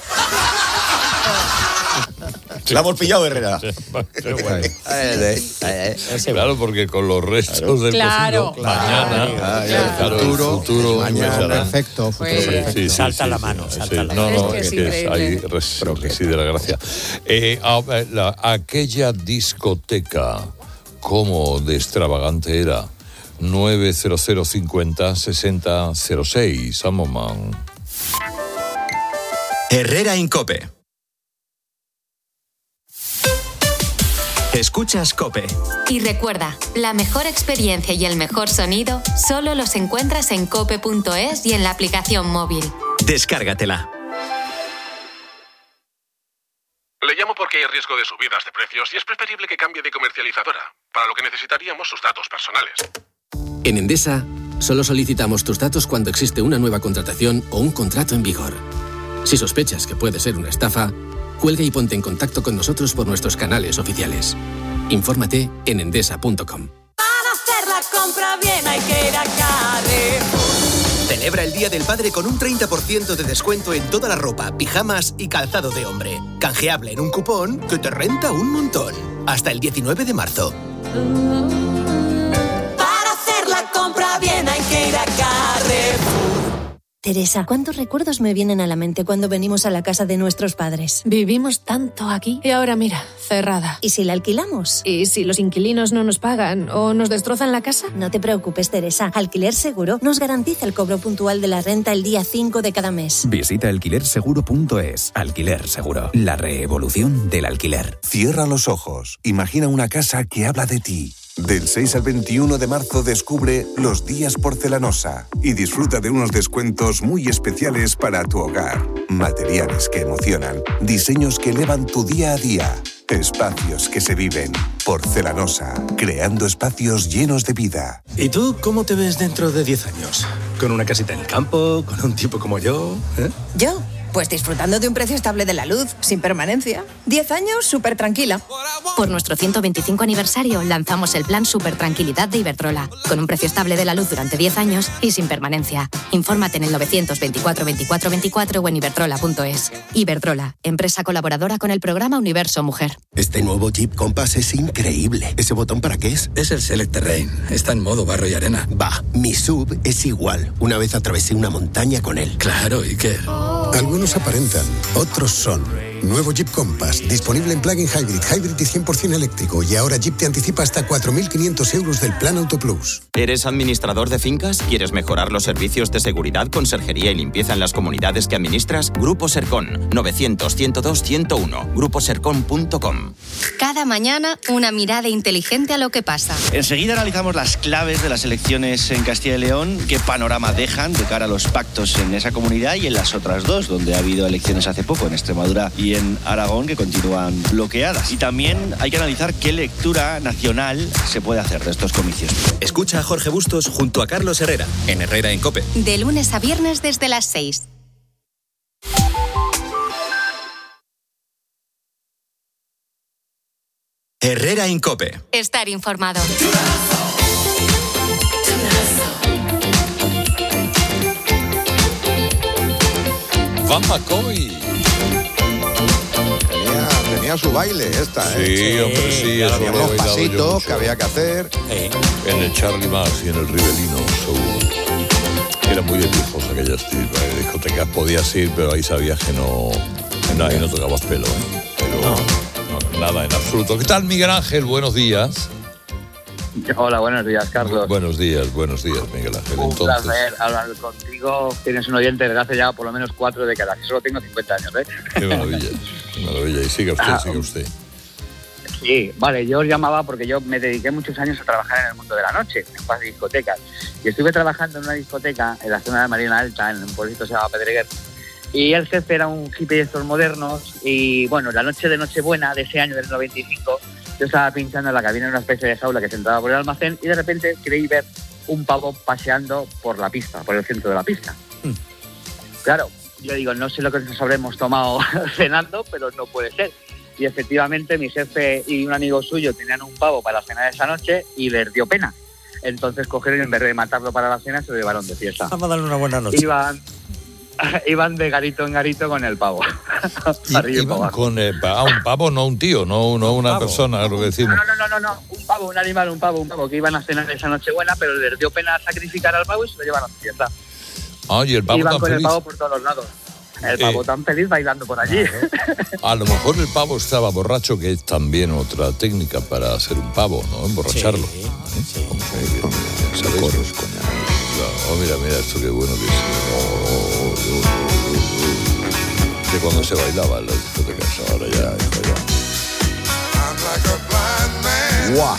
La hemos pillado, Herrera. Qué bueno. Claro, porque con los restos del Claro. cocido, mañana, Claro. claro, el Futuro, futuro, mañana, será. perfecto, futuro Pues, perfecto. Sí, sí, Salta sí, la sí, mano, sí. salta la No, mano. no, Es que es es que es ahí increíble. res- reside la gracia. Eh, a ver, la- aquella discoteca, ¿cómo de extravagante era? nueve cero cero cincuenta sesenta cero seis, Samoman. Herrera en COPE. Escuchas COPE. Y recuerda, la mejor experiencia y el mejor sonido solo los encuentras en cope punto es y en la aplicación móvil. Descárgatela. Le llamo porque hay riesgo de subidas de precios y es preferible que cambie de comercializadora, para lo que necesitaríamos sus datos personales. En Endesa, solo solicitamos tus datos cuando existe una nueva contratación o un contrato en vigor. Si sospechas que puede ser una estafa, cuelga y ponte en contacto con nosotros por nuestros canales oficiales. Infórmate en endesa punto com. Para hacer la compra bien hay que ir a Carrefour. Celebra el Día del Padre con un treinta por ciento de descuento en toda la ropa, pijamas y calzado de hombre. Canjeable en un cupón que te renta un montón. Hasta el diecinueve de marzo. Para hacer la compra bien hay que ir a Carrefour. Teresa, ¿cuántos recuerdos me vienen a la mente cuando venimos a la casa de nuestros padres? Vivimos tanto aquí y ahora mira, cerrada. ¿Y si la alquilamos? ¿Y si los inquilinos no nos pagan o nos destrozan la casa? No te preocupes, Teresa. Alquiler Seguro nos garantiza el cobro puntual de la renta el día cinco de cada mes. Visita alquiler seguro punto es. Alquiler Seguro, la revolución del alquiler. Cierra los ojos. Imagina una casa que habla de ti. Del seis al veintiuno de marzo descubre Los Días Porcelanosa y disfruta de unos descuentos muy especiales para tu hogar. Materiales que emocionan, diseños que elevan tu día a día, espacios que se viven. Porcelanosa, creando espacios llenos de vida. ¿Y tú cómo te ves dentro de diez años? ¿Con una casita en el campo? ¿Con un tipo como yo? ¿Eh? ¿Yo? Pues disfrutando de un precio estable de la luz, sin permanencia. diez años, súper tranquila. Por nuestro ciento veinticinco aniversario lanzamos el plan Super Tranquilidad de Iberdrola, con un precio estable de la luz durante diez años y sin permanencia. Infórmate en el novecientos veinticuatro veinticuatro veinticuatro o en iberdrola punto es. Iberdrola, empresa colaboradora con el programa Universo Mujer. Este nuevo Jeep Compass es increíble. ¿Ese botón para qué es? Es el Select Terrain. Está en modo barro y arena. Va, mi sub es igual. Una vez atravesé una montaña con él. Claro, ¿y qué? Algunos aparentan, otros son. Nuevo Jeep Compass, disponible en plug-in hybrid, hybrid y cien por ciento eléctrico. Y ahora Jeep te anticipa hasta cuatro mil quinientos euros del plan Auto Plus. ¿Eres administrador de fincas? ¿Quieres mejorar los servicios de seguridad, conserjería y limpieza en las comunidades que administras? Grupo Sercon, novecientos, ciento dos, ciento uno. grupo sercon punto com. Cada mañana, una mirada inteligente a lo que pasa. Enseguida analizamos las claves de las elecciones en Castilla y León, qué panorama dejan de cara a los pactos en esa comunidad y en las otras dos, donde ha habido elecciones hace poco, en Extremadura y en Aragón, que continúan bloqueadas. Y también hay que analizar qué lectura nacional se puede hacer de estos comicios. Escucha a Jorge Bustos junto a Carlos Herrera, en Herrera en COPE. De lunes a viernes desde las seis. Herrera en COPE. Estar informado. Van McCoy. Tenía, tenía su baile esta, Sí, ¿eh? hombre, sí, Ya eso había lo he unos bailado yo pasitos mucho. que había que hacer. En el Charlie Max y en el Rivelino Show. Eran muy de viejos aquellas eh, discotecas. Podías ir, pero ahí sabías que no, que no, ahí no tocabas pelo, ¿eh? Pero no, nada en absoluto. ¿Qué tal, Miguel Ángel? Buenos días. Hola, buenos días, Carlos. Buenos días, buenos días, Miguel Ángel. Un Entonces, placer hablar contigo. Tienes un oyente desde hace ya por lo menos cuatro décadas. Y solo tengo cincuenta años, ¿eh? qué maravilla, qué maravilla. Y siga usted, Ah, siga usted. Sí, vale, yo os llamaba porque yo me dediqué muchos años a trabajar en el mundo de la noche, en las discotecas. Y estuve trabajando en una discoteca en la zona de Marina Alta, en un pueblito que se llama Pedreguer. Y el jefe era un hippie de estos modernos. Y bueno, la noche de Nochebuena de ese año del noventa y cinco, yo estaba pinchando en la cabina en una especie de jaula que se entraba por el almacén y de repente creí ver un pavo paseando por la pista, por el centro de la pista. Mm. Claro, yo digo, no sé lo que nos habremos tomado cenando, pero no puede ser. Y efectivamente mi jefe y un amigo suyo tenían un pavo para cenar esa noche y les dio pena. Entonces cogieron y en vez de matarlo para la cena se lo llevaron de fiesta. Vamos a darle una buena noche. Iban, iban de garito en garito con el pavo. Y, iban con eh, a un pavo, no un tío, no, no una pavo. persona, lo que decimos. No, no, no, no, no, un pavo, un animal, un pavo, un pavo, que iban a cenar esa noche buena, pero les dio pena sacrificar al pavo y se lo llevaron de fiesta. Ah, y el pavo Iban tan con feliz. el pavo por todos los lados. El pavo Eh, tan feliz bailando por allí. A lo mejor el pavo estaba borracho, que es también otra técnica para hacer un pavo, ¿no? Emborracharlo. Sí, ¿Eh? sí. Vamos a ver, bien, ¿sabéis? Oh, mira, mira esto qué bueno que es. Oh, oh, oh, oh, oh. de cuando se bailaba en las discotecas. Ahora ya, ya. Guau.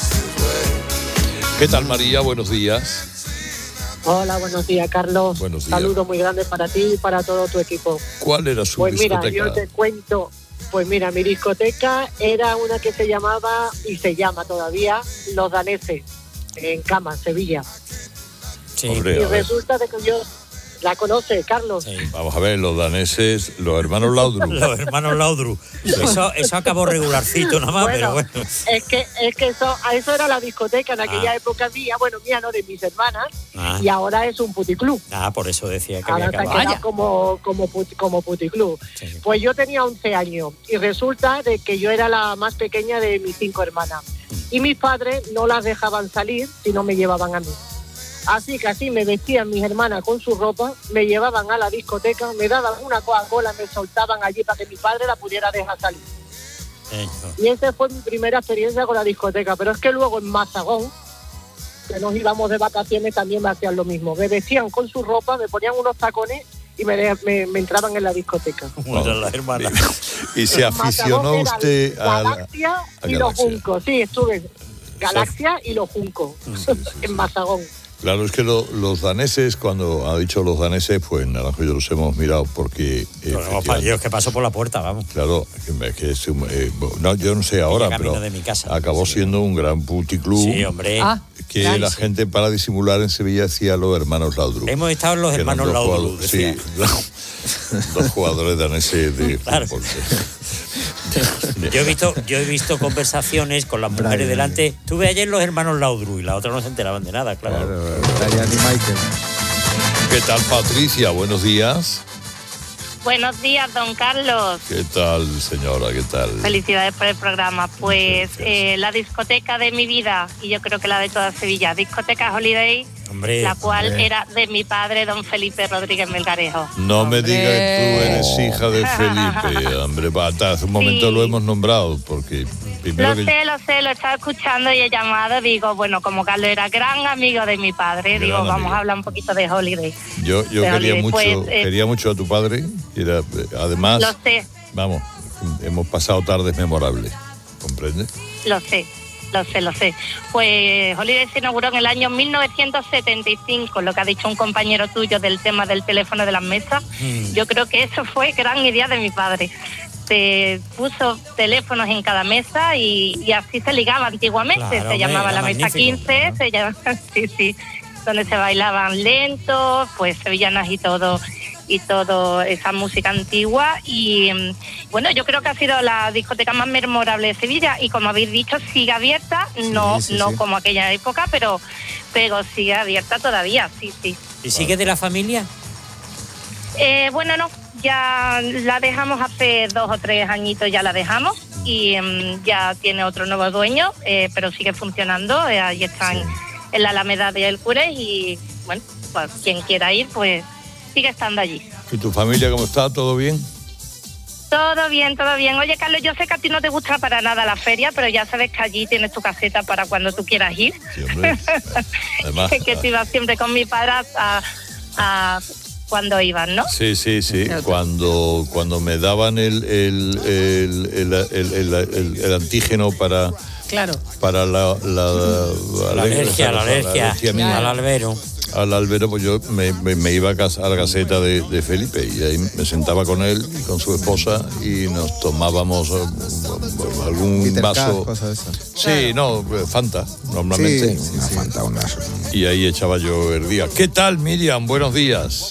¿Qué tal, María? Buenos días. Hola, buenos días, Carlos. Buenos días. Saludos muy grandes para ti y para todo tu equipo. ¿Cuál era su pues discoteca? Pues mira, yo te cuento. Pues mira, mi discoteca era una que se llamaba, y se llama todavía, Los Daneses, en Cama, Sevilla. Sí. Hombre, y a ver. resulta de que yo... ¿La conoces, Carlos? Sí. Vamos a ver, los daneses, los hermanos Laudrup. Los hermanos Laudrup. Eso, eso acabó regularcito nada más, Bueno, pero bueno. Es que, es que eso, a eso era la discoteca en aquella Ah. época mía, bueno, mía no, de mis hermanas, Ah. y ahora es un puticlub. Ah, por eso decía que Ahora había se ha acabado. quedado como, como, put- como puticlub. Sí. Pues yo tenía once años y resulta de que yo era la más pequeña de mis cinco hermanas. Y mis padres no las dejaban salir si no me llevaban a mí. Así que así me vestían mis hermanas con su ropa, me llevaban a la discoteca, me daban una Coca-Cola, me soltaban allí para que mi padre la pudiera dejar salir. Eh, Y esa fue mi primera experiencia con la discoteca. Pero es que luego en Mazagón, que nos íbamos de vacaciones, también me hacían lo mismo. Me vestían con su ropa, me ponían unos tacones y me, de- me, me entraban en la discoteca. Como eran las hermanas. Y se aficionó Mazagón era usted a la... Galaxia a y los Galaxia. Juncos. Sí, estuve Galaxia y los Juncos en Mazagón. Claro, es que lo- los daneses, cuando ha dicho los daneses, pues Naranjo y yo los hemos mirado porque... Pero vamos, para Dios, que pasó por la puerta, vamos. Claro, que, que es un- eh, no, yo no sé ahora, camino pero de mi casa. acabó siendo un gran puticlub. Sí, hombre. Ah, que claro, la sí. gente, para disimular en Sevilla, hacía los hermanos Laudrup. Hemos estado en los que eran hermanos dos Laudrup, jugadores- decía. Sí, dos jugadores daneses de Claro. fútbol. Yo he visto, yo he visto conversaciones con las mujeres Brian. delante. Tuve ayer los hermanos Laudrup y la otra no se enteraban de nada, claro. ¿Qué tal, Patricia? Buenos días. Buenos días, don Carlos. ¿Qué tal, señora? ¿Qué tal? Felicidades por el programa. Pues eh, la discoteca de mi vida, y yo creo que la de toda Sevilla, discoteca Holiday, Hombre, la cual hombre. era de mi padre, don Felipe Rodríguez Melgarejo. No me digas que tú eres hija de Felipe, hombre. Va, hasta hace un momento Sí. lo hemos nombrado, porque primero Lo que... sé, lo sé, lo estaba escuchando y he llamado. Digo, bueno, como Carlos era gran amigo de mi padre, Gran digo, vamos amigo. a hablar un poquito de Holiday. Yo, yo de quería Holiday. mucho, Pues, eh, quería mucho a tu padre. y Era, además, Lo sé, vamos, hemos pasado tardes memorables, ¿comprendes? lo sé. Lo sé, lo sé. Pues Holiday se inauguró en el año mil novecientos setenta y cinco, lo que ha dicho un compañero tuyo del tema del teléfono de las mesas. Mm. Yo creo que eso fue gran idea de mi padre. Se puso teléfonos en cada mesa y, y así se ligaba antiguamente. Claro, se llamaba hombre, la era mesa magnífico, quince, se llamaba, sí, sí, donde se bailaban lentos, pues sevillanas y todo, y todo esa música antigua. Y mm, bueno, yo creo que ha sido la discoteca más memorable de Sevilla y, como habéis dicho, sigue abierta, no, sí, no sí. como aquella época, pero, pero sigue abierta todavía, sí, sí. ¿Y sigue de la familia? Eh, bueno, no, ya la dejamos hace dos o tres añitos, ya la dejamos y mm, ya tiene otro nuevo dueño, eh, pero sigue funcionando, eh, ahí está en, en la Alameda de Hércules y, bueno, pues quien quiera ir, pues sigue estando allí. ¿Y tu familia cómo está? ¿Todo bien? Todo bien, todo bien. Oye, Carlos, yo sé que a ti no te gusta para nada la feria, pero ya sabes que allí tienes tu caseta para cuando tú quieras ir. Sí, hombre. Además, que tú ibas siempre con mi padre a, a cuando iban, ¿no? sí, sí, sí. Cuando, cuando me daban el, el, el, el, el, el- el- el antígeno para, Claro. para la, la, La alergia, la alergia, mía, al albero. al albero, pues yo me, me- me iba a, casa, a la caseta de, de Felipe y ahí me sentaba con él y con su esposa y nos tomábamos eh, algún Peter Cash, vaso. cosas de esas. Sí, no, Fanta, normalmente. Sí, sí, Una sí. Fanta, un vaso. Y ahí echaba yo el día. ¿Qué tal, Miriam? Buenos días.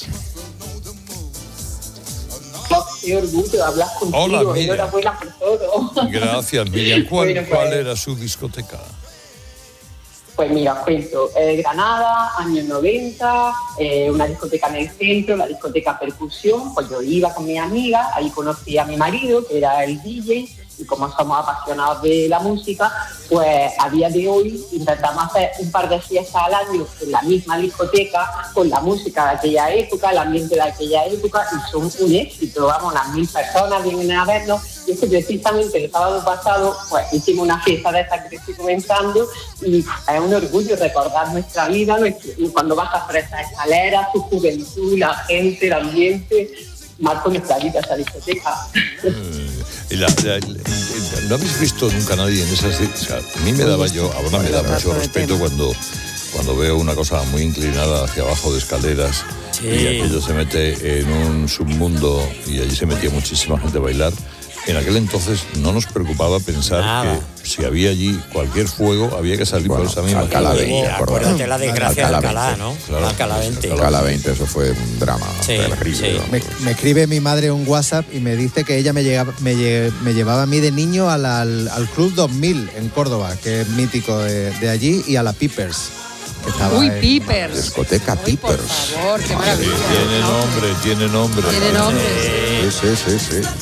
Qué orgullo hablar contigo. Hola, Miriam. Enhorabuena por todo. Gracias, Miriam. ¿Cuál, Bueno, pues- cuál era su discoteca? Pues mira, os cuento. Eh, Granada, años noventa, eh, una discoteca en el centro, la discoteca Percusión. Pues yo iba con mi amiga, ahí conocí a mi marido, que era el D J, y como somos apasionados de la música, pues a día de hoy intentamos hacer un par de fiestas al año en la misma discoteca, con la música de aquella época, el ambiente de aquella época, y son un éxito. Vamos, las mil personas vienen a vernos. Y es que precisamente el sábado pasado pues hicimos una fiesta de esa que te estoy comentando y es un orgullo recordar nuestra vida, nuestro, cuando bajas por esas escaleras, tu juventud, la gente, el ambiente. marco mi playita esa discoteca. Y la- la- la- ¿No habéis visto nunca a nadie en esas? O sea, a mí me daba yo, ahora me da mucho respeto cuando, cuando veo una cosa muy inclinada hacia abajo de escaleras Sí. y aquello se mete en un submundo y allí se metía muchísima gente a bailar. En aquel entonces no nos preocupaba pensar Nada. que si había allí cualquier fuego había que salir por esa misma Alcalá calle. veinte, Acuérdate la desgracia de Alcalá, veinte. ¿no? Claro. Alcalá veinte. Alcalá veinte, eso fue un drama Sí, terrible. sí. Me, me escribe mi madre un WhatsApp y me dice que ella me, llegaba, me, lle- me llevaba a mí de niño a la- al, al Club dos mil en Córdoba, que es mítico de, de allí, y a la Pipers. Que estaba Uy, en- Pipers. Discoteca Pipers. Por favor, qué maravilla. Tiene nombre, tiene nombre. Tiene nombre. Sí, sí, sí, sí.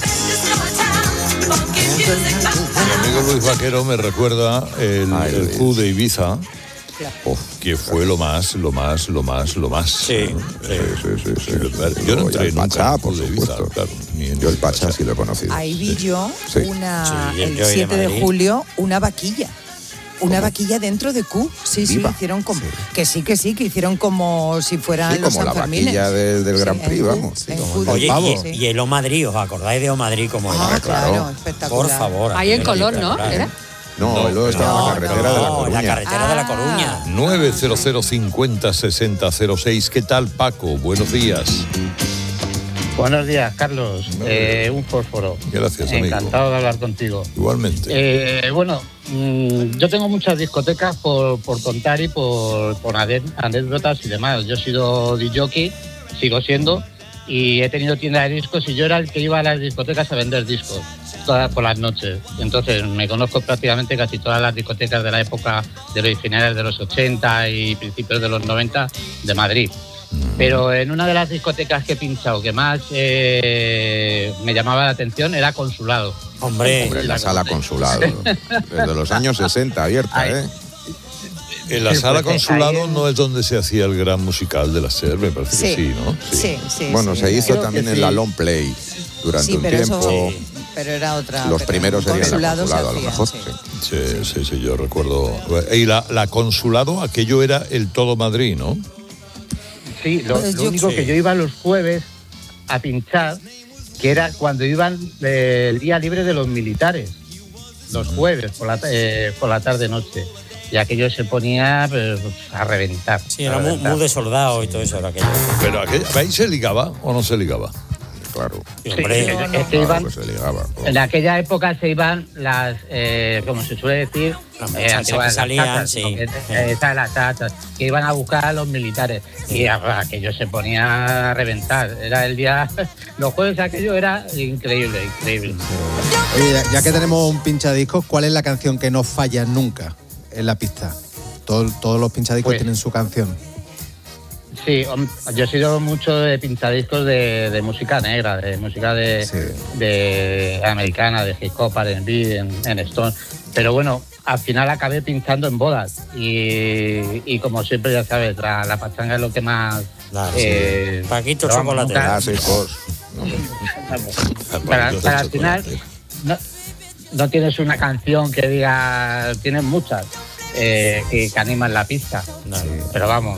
Mi amigo Luis Vaquero me recuerda el, Ay, el Luis. Q de Ibiza, Uf, que fue lo más, lo más, lo más, lo más. Sí, ¿no? sí, sí, sí, sí. Yo no Y entré el nunca Pachá, en el por Q de Ibiza, supuesto. claro, ni en Yo el Pachá sí lo he conocido. Ahí vi yo Sí. una, Sí, el el Joy de siete de Madrid. julio una vaquilla. Una vaquilla dentro de Q. Sí, sí, Viva. hicieron como. Que sí, que sí, que hicieron como si fueran Sí, los como la Sanfermines. vaquilla del, del Sí, Gran en Prix, Q, vamos. en como Q el de- Oye, pavo. sí. y, y el O Madrid, ¿os acordáis de O Madrid como Ah, era? claro, claro. espectacular. Por favor. Ahí en aquello Colón, ¿no? espectacular, ¿eh? ¿Era? No, luego estaba en No, la carretera de La no, Coruña. la carretera de La Ah. Coruña. nueve cero cero cincuenta sesenta cero seis. ¿Qué tal, Paco? Buenos días. Buenos días, Carlos. Buenos Eh, días. un fósforo. Gracias, amigo. Encantado de hablar contigo. Igualmente. Eh, bueno, mm, yo tengo muchas discotecas por, por contar y por, por ane- anécdotas y demás. Yo he sido D J, sigo siendo, y he tenido tienda de discos y yo era el que iba a las discotecas a vender discos todas por las noches. Entonces me conozco prácticamente casi todas las discotecas de la época de los finales de los ochenta y principios de los noventa de Madrid. Pero en una de las discotecas que he pinchado que más eh, me llamaba la atención era Consulado. Hombre, Hombre, la sala consulado. Desde los años sesenta abierta, Ay. ¿eh? En la Sí, sala pues, consulado ahí en- no es donde se hacía el gran musical de la SER, me parece que Sí. sí, ¿no? Sí, sí. Bueno, sí. se hizo Creo también que en sí. la Long Play durante Sí, un pero tiempo. eso. Pero era otra. Los pero primeros serían la consulado se consulado, a lo hacía, mejor. sí. sí. Sí, sí, sí, yo recuerdo. Y la, la consulado, aquello era el todo Madrid, ¿no? Sí, lo, Pues lo yo- único sí. que yo iba los jueves a pinchar, que era cuando iban eh, el día libre de los militares, los jueves por la, ta- eh, por la tarde-noche. Y aquello se ponía pues, a reventar. sí, a era muy, reventar. muy de soldado y todo eso era aquello. Pero aquello, ¿ahí se ligaba o no se ligaba? Claro. Sí, Sí, hombre, es que Claro iban- que se ligaba. en aquella época se iban las, eh, como se suele decir, Las eh, muchachas antiguas que salían, chachas, sí. ¿no? Que, eh, esas las chachas, que iban a buscar a los militares. Y ah, aquello se ponía a reventar. Era el día, los jueves aquello era increíble, increíble. Oye, ya, ya que tenemos un pinchadiscos, ¿cuál es la canción que no falla nunca en la pista? Todo- todos los pinchadiscos Pues- tienen su canción. Sí, hom- yo he sido mucho de pinchadiscos de, de música negra, de música de, Sí. de americana, de hip hop, R and B, en, en Stone. Pero bueno, al final acabé pinchando en bodas. Y, y como siempre, ya sabes, la, la pachanga es lo que más... Claro, eh, sí. Paquito pero vamos, Chocolate. nunca- Clásicos. para, para al final no, no tienes una canción que diga, tienes muchas eh, que, que animan la pista. No. Pero vamos,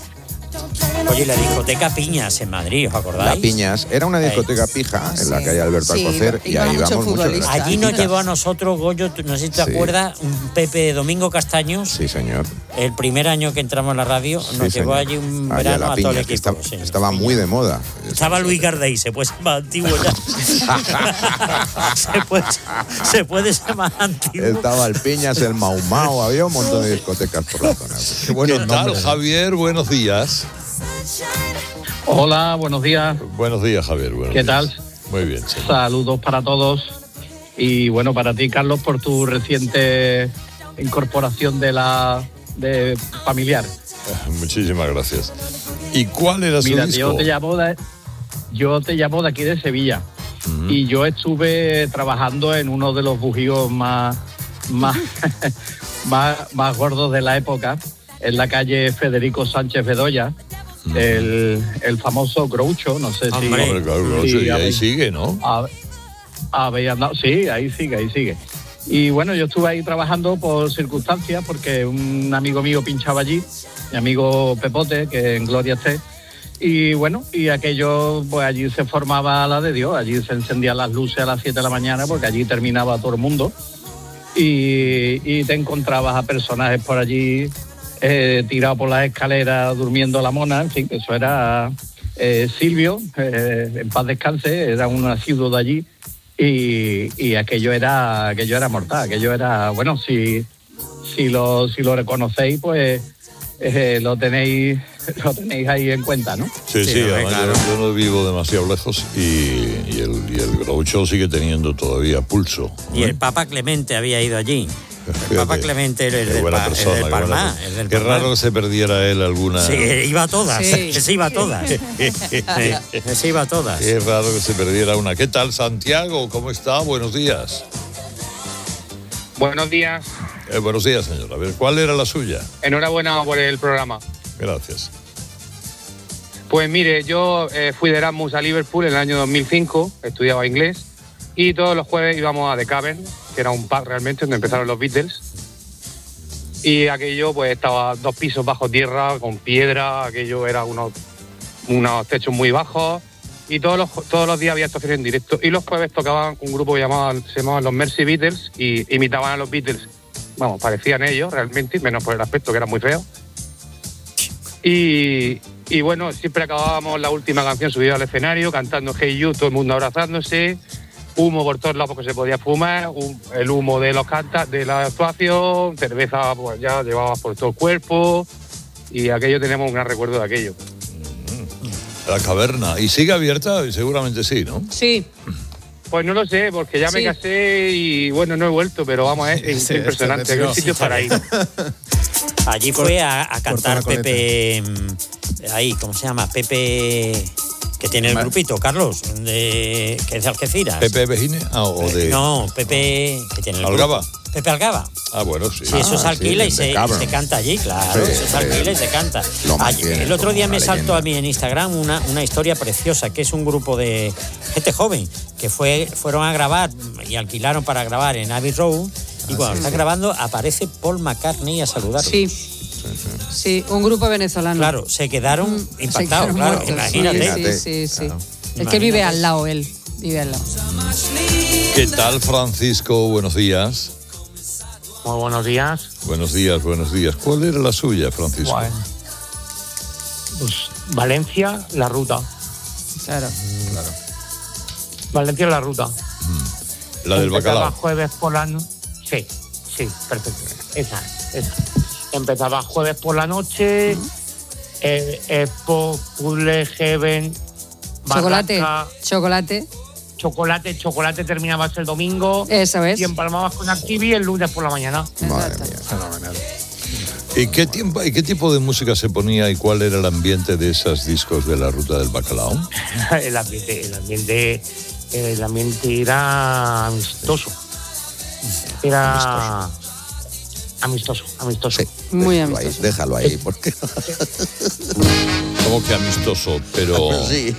Oye, la discoteca Piñas en Madrid, ¿os acordáis? La Piñas era una discoteca pija en la Sí. calle Alberto Sí, Alcocer y iba ahí mucho íbamos mucho. futbolista. Allí nos Chiquita. llevó a nosotros, Goyo, tú- no sé si te Sí. acuerdas, un Pepe Domingo Castaños, Sí, señor. el primer año que entramos en la radio, nos Sí, llevó señor. allí un Allí verano la a Piñas, todo el que equipo. estaba, sí. estaba muy de moda. Estaba Luis Gardey, se puede ser más antiguo ya. se, puede, se puede ser más antiguo. Estaba el Piñas, el Mau Mau, había un montón de discotecas por la zona. Qué buenos ¿Qué tal, nombres. Javier? Buenos días. hola, buenos días. Buenos días, Javier. Buenos ¿Qué días. tal? Muy bien, sí. Saludos para todos y bueno, para ti, Carlos, por tu reciente incorporación de la de familiar. Muchísimas gracias. ¿Y cuál era su Mira, disco? yo te llamo de, yo te llamo de aquí de Sevilla Ujú. y yo estuve trabajando en uno de los bujíos más más, más más gordos de la época, en la calle Federico Sánchez Bedoya. El, el famoso Groucho, no sé si... Hombre. Hombre, claro, claro, si sí, ahí habéis- sigue, ¿no? a- habéis andado- sí, ahí sigue, ahí sigue. Y bueno, yo estuve ahí trabajando por circunstancias, porque un amigo mío pinchaba allí, mi amigo Pepote, que en Gloria esté, Y bueno, y aquello, pues allí se formaba la de Dios, allí se encendían las luces a las siete de la mañana porque allí terminaba todo el mundo. Y, y te encontrabas a personajes por allí eh, tirados por las escaleras durmiendo la mona, en fin, eso era eh, Silvio, eh, en paz descanse, era un nacido de allí y, y aquello era aquello era mortal, aquello era, bueno, si, si, lo, si lo reconocéis, pues eh, lo tenéis lo tenéis ahí en cuenta, ¿no? Sí, sí, sí, además claro. yo, yo no vivo demasiado lejos y, y, el, y el Groucho sigue teniendo todavía pulso, ¿no? Y el Papa Clemente había ido allí. El Fíjate, Papa Clemente, el, el, del, persona, el del Palmar. Qué, el del qué Palmar. Raro que se perdiera él alguna... Sí, iba a todas, sí. se iba a todas. sí, se iba a todas. Qué raro que se perdiera una. ¿Qué tal, Santiago? ¿Cómo está? Buenos días. Buenos días. Eh, buenos días, señor. A ver, ¿cuál era la suya? Enhorabuena por el programa. Gracias. Pues mire, yo eh, fui de Erasmus a Liverpool en el año dos mil cinco, estudiaba inglés, y todos los jueves íbamos a The Cavern, que era un pub realmente donde empezaron los Beatles, y aquello pues estaba dos pisos bajo tierra, con piedra, aquello era unos, unos techos muy bajos, y todos los, todos los días había actuaciones en directo, y los jueves tocaban un grupo que llamaban, se llamaban los Mercy Beatles, y imitaban a los Beatles, vamos, parecían ellos realmente, menos por el aspecto que era muy feo, y... Y bueno, siempre acabábamos la última canción subida al escenario, cantando Hey You, todo el mundo abrazándose, humo por todos lados porque se podía fumar, un, el humo de los cantas, de la actuación, cerveza pues ya llevabas por todo el cuerpo, y aquello tenemos un gran recuerdo de aquello. La caverna. ¿Y sigue abierta? Seguramente sí, ¿no? Sí. Pues no lo sé, porque ya sí. me casé y bueno, no he vuelto, pero vamos, es, es sí, impresionante, hay un sitio para ir. Allí fue a, a cantar Pepe, ahí, ¿cómo se llama? Pepe, que tiene el grupito, Carlos, de, que es de Algeciras. ¿Pepe Vejine? Ah, o de... No, Pepe, que tiene el ¿Algaba? Grupo. Pepe Algaba. Ah, bueno, sí. Sí, eso se alquila sí, y, se, y se canta allí, claro, sí, eso se alquila y se canta. Allí, el otro día me saltó a mí en Instagram una, una historia preciosa, que es un grupo de gente joven, que fue fueron a grabar y alquilaron para grabar en Abbey Road, y cuando ah, sí, están sí. grabando aparece Paul McCartney a saludarlos. Sí. Sí, sí. sí, un grupo venezolano. Claro, se quedaron mm, impactados, se quedaron claro, muertos, imagínate. Sí, sí, sí. Claro. Es que vive al lado él, vive al lado. ¿Qué tal, Francisco? Buenos días. Muy buenos días. Buenos días, buenos días. ¿Cuál era la suya, Francisco? Bueno, pues Valencia, la ruta. Claro. claro. Valencia, la ruta. Mm. La del bacalao. Empezaba jueves por la noche. Sí, sí, perfecto. Esa, esa. Empezaba jueves por la noche. Uh-huh. eh, Expo, Puzzle, Heaven, Chocolate, Barraca, chocolate. Chocolate, chocolate terminabas el domingo. Eso es. Y empalmabas con Activi el lunes por la mañana. Madre mía, fenomenal. ¿Y qué, tiempo, ¿Y qué tipo de música se ponía y cuál era el ambiente de esos discos de la Ruta del Bacalao? el ambiente, el ambiente, el ambiente era amistoso. Era amistoso, amistoso. Sí, muy déjalo amistoso. Ahí, déjalo ahí, porque ¿cómo que amistoso? Pero sí.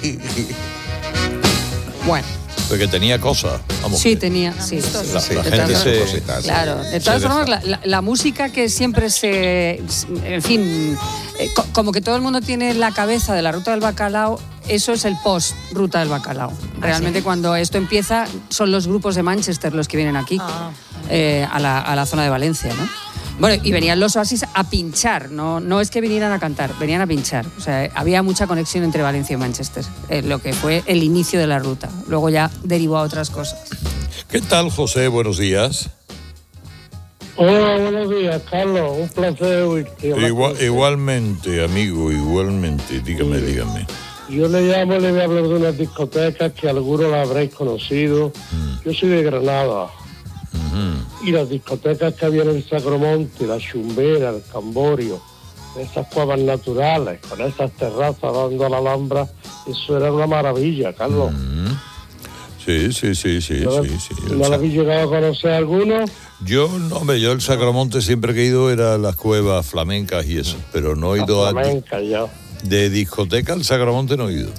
Bueno. Porque tenía cosas. Sí, tenía, sí. La, sí. la De gente se... Cositas, claro. De todas formas, la, la, la música que siempre se... En fin, eh, co- como que todo el mundo tiene en la cabeza de la Ruta del Bacalao, eso es el post-Ruta del Bacalao. Realmente ¿Ah, sí? Cuando esto empieza, son los grupos de Manchester los que vienen aquí, ah. eh, a, la, a la zona de Valencia, ¿no? Bueno, y venían los Oasis a pinchar, no, no es que vinieran a cantar, venían a pinchar. O sea, había mucha conexión entre Valencia y Manchester, eh, lo que fue el inicio de la ruta. Luego ya derivó a otras cosas. ¿Qué tal, José? Buenos días. Hola, buenos días, Carlos. Un placer oírte. Igual, igualmente, amigo, igualmente. Dígame, sí. dígame. Yo le llamo y le voy a hablar de unas discotecas que algunos la habréis conocido. Mm. Yo soy de Granada. Uh-huh. Y las discotecas que había en el Sacromonte, la Chumbera, el Camborio, esas cuevas naturales, con esas terrazas dando a la Alhambra, eso era una maravilla, Carlos. Uh-huh. Sí, sí, sí, sí, ¿No, sí, sí. ¿No la habéis llegado a conocer alguno? Yo, no, hombre, yo el Sacromonte siempre que he ido era las cuevas flamencas y eso, pero no he ido a... Flamenca, ya. De discoteca al Sacromonte no he ido.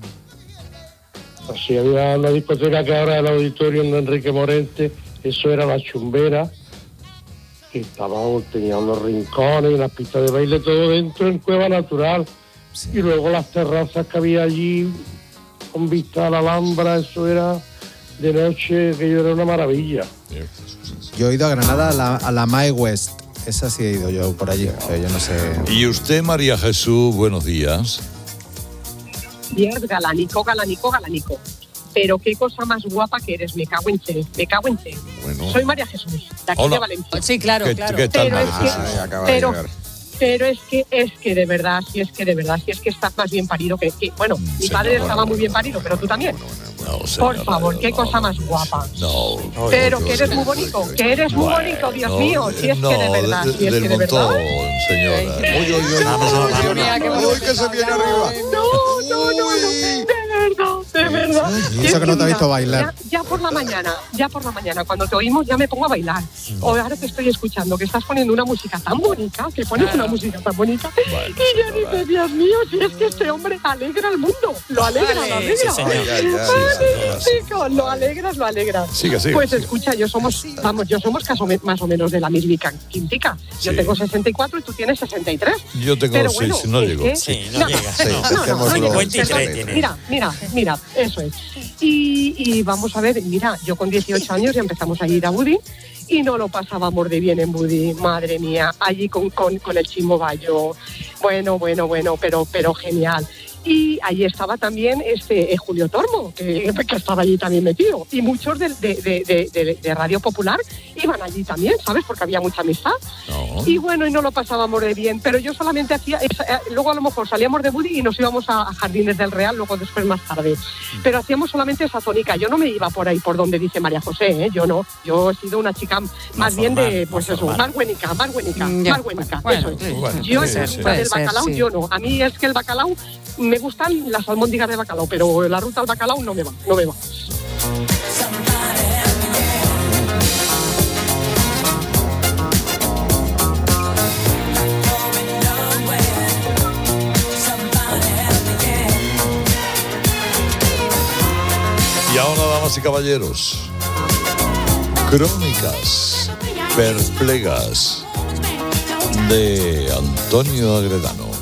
Así había una discoteca que ahora es el auditorio de Enrique Morente. Eso era la Chumbera, que estaba, tenía unos rincones y unas pistas de baile, todo dentro en cueva natural. Y luego las terrazas que había allí, con vista a la Alhambra, eso era de noche, que era una maravilla. Yo he ido a Granada a la, a la Mae West. Esa sí he ido yo por allí. O sea, yo no sé. Y usted, María Jesús, buenos días. Días, galanico, galanico, galanico. Pero qué cosa más guapa que eres, me cago en C, me cago en C. Bueno. Soy María Jesús, de aquí Hola. de Valencia. Sí, claro, ¿Qué, claro. ¿qué tal, Pero es María que- Jesús? Ay, acaba pero- de llegar. Pero es que, es que de verdad, si es que de verdad, si es que estás más bien parido que... que bueno, mi señora, padre estaba bueno, muy bien parido, pero tú también. No, Por señora, favor, qué no, cosa más guapa. No. Pero no, que eres no, muy bonito, que eres muy Bueno, bonito, Dios no, mío. Si es no, que de verdad, de- si es del que de verdad. montón, señora. Uy, uy, uy, Vamos, vamos, vamos. Mira, qué uy, que se viene arriba. No, no, no, no, de verdad, de verdad. Y eso que no te ha visto Mira, bailar. Ya, ya por la mañana, ya por la mañana, cuando te oímos ya me pongo a bailar. O ahora te estoy escuchando que estás poniendo una música tan bonita, que pones una música tan bonita, y ya dices, Dios mío, si es que este hombre alegra al mundo. Lo alegra, lo alegra. Sí, señor. Ya, ya, ya, Ay, sí, chico, lo alegras, lo alegras. Sigue, sigue, Pues sigue. escucha, yo somos, vamos, yo somos caso me- más o menos de la misma quintica. Yo Sí. tengo sesenta y cuatro y tú tienes sesenta y tres. Yo tengo Pero seis, bueno, no es llego. que- Sí, no, No, llega. sí, no. No, no, no, dejémoslo. llegas, veintitrés perdón. tiene. Mira, mira, mira, eso es. Y, y vamos a ver, mira, yo con dieciocho años ya empezamos a ir a Budi y no lo pasábamos de bien en Budi, madre mía, allí con, con, con el Chimobayo. Bueno, bueno, bueno, pero, pero genial. Y allí estaba también este eh, Julio Tormo, que, que estaba allí también metido. Y muchos de, de, de, de, de- de Radio Popular iban allí también, ¿sabes? Porque había mucha amistad. No. Y bueno, y no lo pasábamos de bien, pero yo solamente hacía, esa- eh, luego a lo mejor salíamos de Budi y nos íbamos a, a Jardines del Real, luego después más tarde. Pero hacíamos solamente esa zónica, yo no me iba por ahí por donde dice María José, ¿eh? Yo no, yo he sido una chica más bien formal, de, más pues eso, formal. más buenica, más buenica, Mm, ya. más buenica, Bueno, eso es. bueno, Yo sí, en sí. la Puede del ser, bacalao, sí. yo no. A mí es que el bacalao, me gustan las albóndigas de bacalao, pero la ruta al bacalao no me va, no me va. Y ahora, damas y caballeros, crónicas perplegas de Antonio Agredano.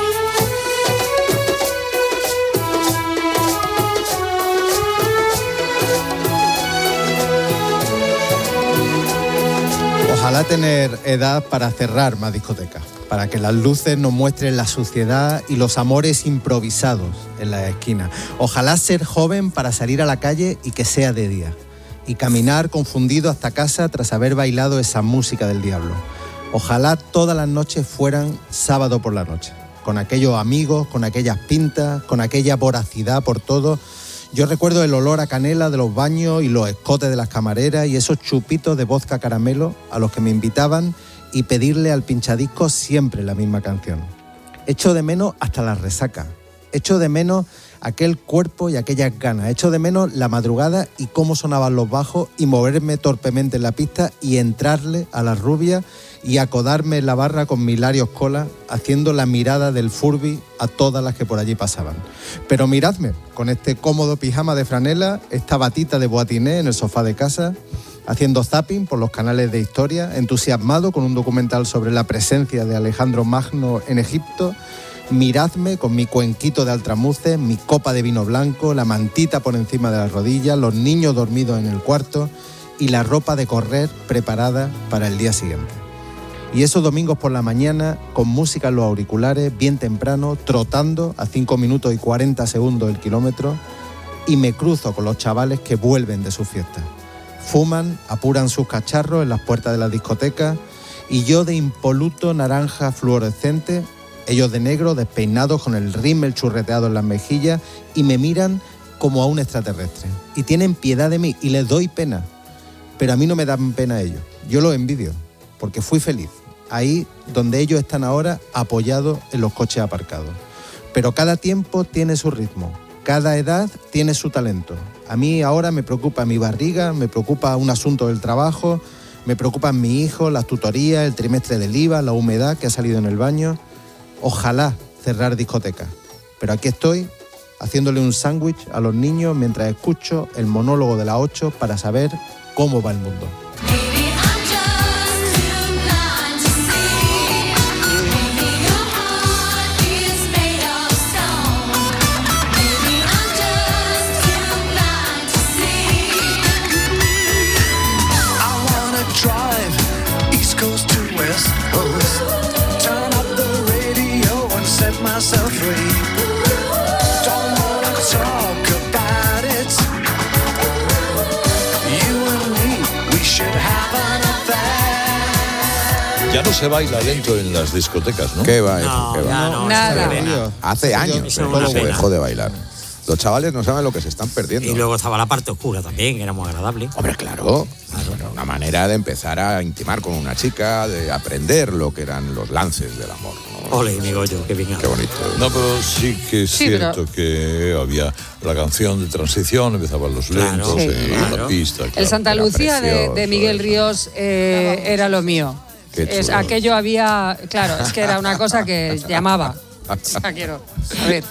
Ojalá tener edad para cerrar más discotecas, para que las luces nos muestren la suciedad y los amores improvisados en las esquinas. Ojalá ser joven para salir a la calle y que sea de día, y caminar confundido hasta casa tras haber bailado esa música del diablo. Ojalá todas las noches fueran sábado por la noche, con aquellos amigos, con aquellas pintas, con aquella voracidad por todo. Yo recuerdo el olor a canela de los baños y los escotes de las camareras y esos chupitos de vodka caramelo a los que me invitaban y pedirle al pinchadisco siempre la misma canción. Echo de menos hasta la resaca. Echo de menos aquel cuerpo y aquellas ganas. Echo de menos la madrugada y cómo sonaban los bajos y moverme torpemente en la pista y entrarle a la rubia y acodarme en la barra con mi Larios Cola haciendo la mirada del Furby a todas las que por allí pasaban. Pero miradme, con este cómodo pijama de franela, esta batita de boatiné en el sofá de casa, haciendo zapping por los canales de historia, entusiasmado con un documental sobre la presencia de Alejandro Magno en Egipto. Miradme con mi cuenquito de altramuces, mi copa de vino blanco, la mantita por encima de las rodillas, los niños dormidos en el cuarto y la ropa de correr preparada para el día siguiente. Y esos domingos por la mañana, con música en los auriculares, bien temprano, trotando a cinco minutos y cuarenta segundos el kilómetro, y me cruzo con los chavales que vuelven de su fiesta. Fuman, apuran sus cacharros en las puertas de las discotecas, y yo de impoluto naranja fluorescente, ellos de negro, despeinados con el rímel churreteado en las mejillas, y me miran como a un extraterrestre. Y tienen piedad de mí, y les doy pena. Pero a mí no me dan pena ellos, yo los envidio, porque fui feliz. Ahí donde ellos están ahora, apoyados en los coches aparcados. Pero cada tiempo tiene su ritmo, cada edad tiene su talento. A mí ahora me preocupa mi barriga, me preocupa un asunto del trabajo, me preocupan mis hijos, las tutorías, el trimestre del I V A, la humedad que ha salido en el baño. Ojalá cerrar discotecas, pero aquí estoy haciéndole un sándwich a los niños mientras escucho el monólogo de la ocho para saber cómo va el mundo. myself free. Don't wanna talk about it. You and me, we should have an affair. Ya no se baila lento en las discotecas, ¿no? ¿Qué va? No, ¿Qué va? ya no, Nada. eso es pena. Hace años Eso es que una se pena. dejó de bailar. Los chavales no saben lo que se están perdiendo. Y luego estaba la parte oscura también, que era muy agradable. Hombre, claro. Bueno, una manera de empezar a intimar con una chica, de aprender lo que eran los lances del amor, ¿no? Ole, mi Goyo, qué bien. Qué bonito. No, pero sí que es Sí, cierto que había la canción de transición, empezaban los Claro, lentos, sí. eh, Claro. la pista. El claro. Santa era Lucía de, precioso, de Miguel eso. Ríos eh, era lo mío. Qué Es, chulo. aquello había, claro, es que era una cosa que llamaba. O sea, quiero, a ver.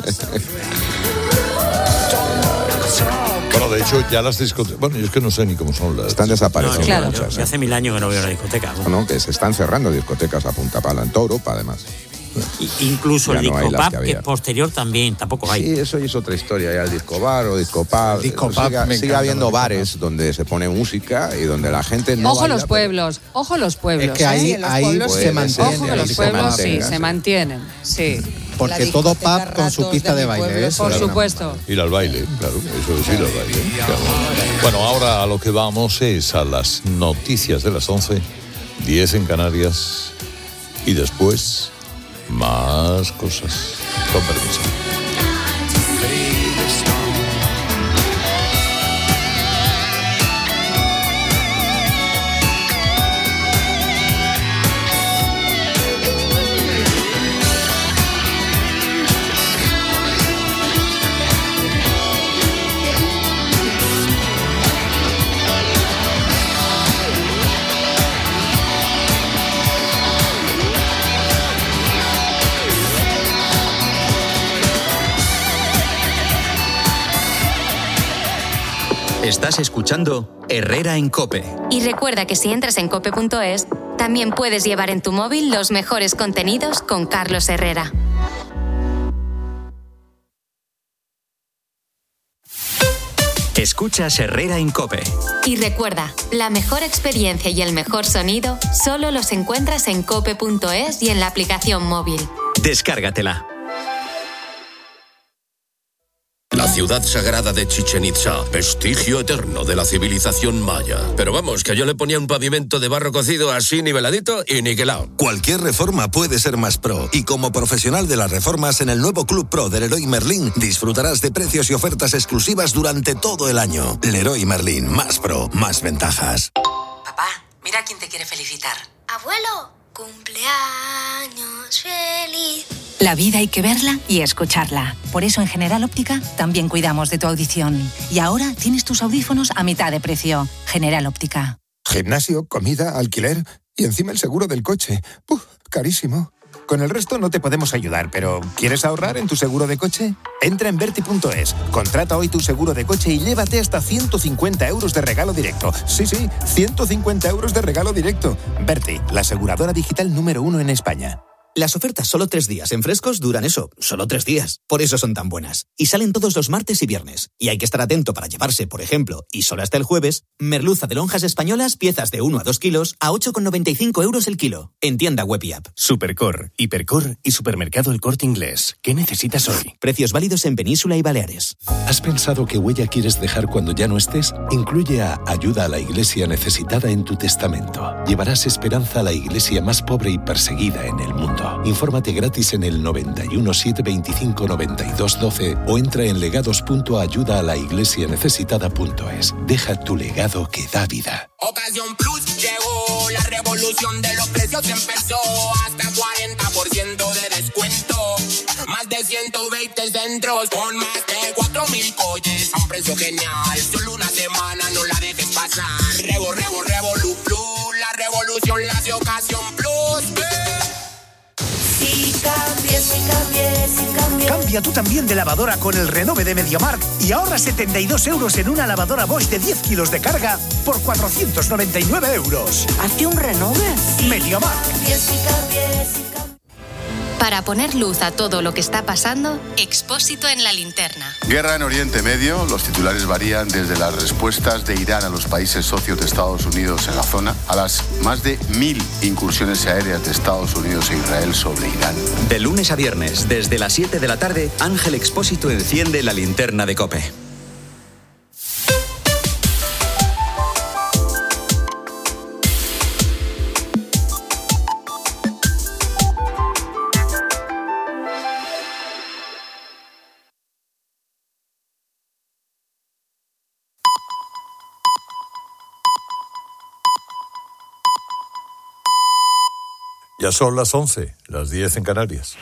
Bueno, de hecho, ya las discotecas. Bueno, yo es que no sé ni cómo son las. Están No, desapareciendo Claro. yo- muchas. yo ¿eh? hace mil años que no veo una discoteca. ¿no? No, que se están cerrando discotecas a punta pala en toda Europa, además. Y- Incluso Ya el no hay disco las pub, que que, había. es posterior también, tampoco hay. Sí, eso ya es otra historia, ya el disco bar o disco pub. Disco pub, sigue, me sigue encanta habiendo los disco bares donde se pone música y donde la gente no Ojo baila, los pero- pueblos, ojo los pueblos. Es que ¿eh? ahí, en los ahí pueblos se puede mantiene. Ojo que ser, los sí, pueblos se sí, mantenga, se sí. mantienen, sí. Porque La todo discoteca pub con su Ratos pista de de mi baile. pueblo. Eso Por es una- supuesto. Ir al baile, claro, eso es ir al baile. Claro. Bueno, ahora a lo que vamos es a las noticias de las once, diez en Canarias, y después más cosas. Con permiso. Estás escuchando Herrera en COPE. Y recuerda que si entras en cope punto es, también puedes llevar en tu móvil los mejores contenidos con Carlos Herrera. Escuchas Herrera en COPE. Y recuerda, la mejor experiencia y el mejor sonido solo los encuentras en cope punto es y en la aplicación móvil. Descárgatela. La ciudad sagrada de Chichén Itzá, vestigio eterno de la civilización maya. Pero vamos, que yo le ponía un pavimento de barro cocido así niveladito y niquelado. Cualquier reforma puede ser más pro. Y como profesional de las reformas en el nuevo Club Pro de Leroy Merlin, disfrutarás de precios y ofertas exclusivas durante todo el año. Leroy Merlin, más pro, más ventajas. Papá, mira quién te quiere felicitar. Abuelo, cumpleaños feliz. La vida hay que verla y escucharla. Por eso en General Óptica también cuidamos de tu audición. Y ahora tienes tus audífonos a mitad de precio. General Óptica. Gimnasio, comida, alquiler y encima el seguro del coche. ¡Uf! Carísimo. Con el resto no te podemos ayudar, pero ¿quieres ahorrar en tu seguro de coche? Entra en Berti punto es, contrata hoy tu seguro de coche y llévate hasta ciento cincuenta euros de regalo directo. Sí, sí, ciento cincuenta euros de regalo directo. Berti, la aseguradora digital número uno en España. Las ofertas solo tres días en Frescos duran eso, solo tres días. Por eso son tan buenas. Y salen todos los martes y viernes. Y hay que estar atento para llevarse, por ejemplo, y solo hasta el jueves, merluza de lonjas españolas, piezas de uno a dos kilos, a ocho con noventa y cinco euros el kilo. En tienda web y app. Supercor, Hipercor y Supermercado El Corte Inglés. ¿Qué necesitas hoy? Precios válidos en Península y Baleares. ¿Has pensado qué huella quieres dejar cuando ya no estés? Incluye a Ayuda a la Iglesia Necesitada en tu testamento. Llevarás esperanza a la iglesia más pobre y perseguida en el mundo. Infórmate gratis en el noventa y uno, setecientos veinticinco, noventa y dos, doce o entra en legados punto ayuda a la iglesia necesitada punto es. Deja tu legado que da vida. Ocasión Plus llegó, la revolución de los precios empezó, hasta cuarenta por ciento de descuento, más de ciento veinte centros, con más de cuatro mil coches, a un precio genial, solo una semana no la dejes pasar, Revo, Revo, Revolu Plus, la revolución la hace Ocasión Plus, eh. Si cambies, si cambies, si cambies. Cambia tú también de lavadora con el Renove de MediaMarkt y ahorra setenta y dos euros en una lavadora Bosch de diez kilos de carga por cuatrocientos noventa y nueve euros. ¿Hace un Renove? MediaMarkt. Si cambies, si cambies. Para poner luz a todo lo que está pasando, Expósito en la linterna. Guerra en Oriente Medio. Los titulares varían desde las respuestas de Irán a los países socios de Estados Unidos en la zona a las más de mil incursiones aéreas de Estados Unidos e Israel sobre Irán. De lunes a viernes, desde las siete de la tarde, Ángel Expósito enciende la linterna de COPE. Ya son las once, las diez en Canarias.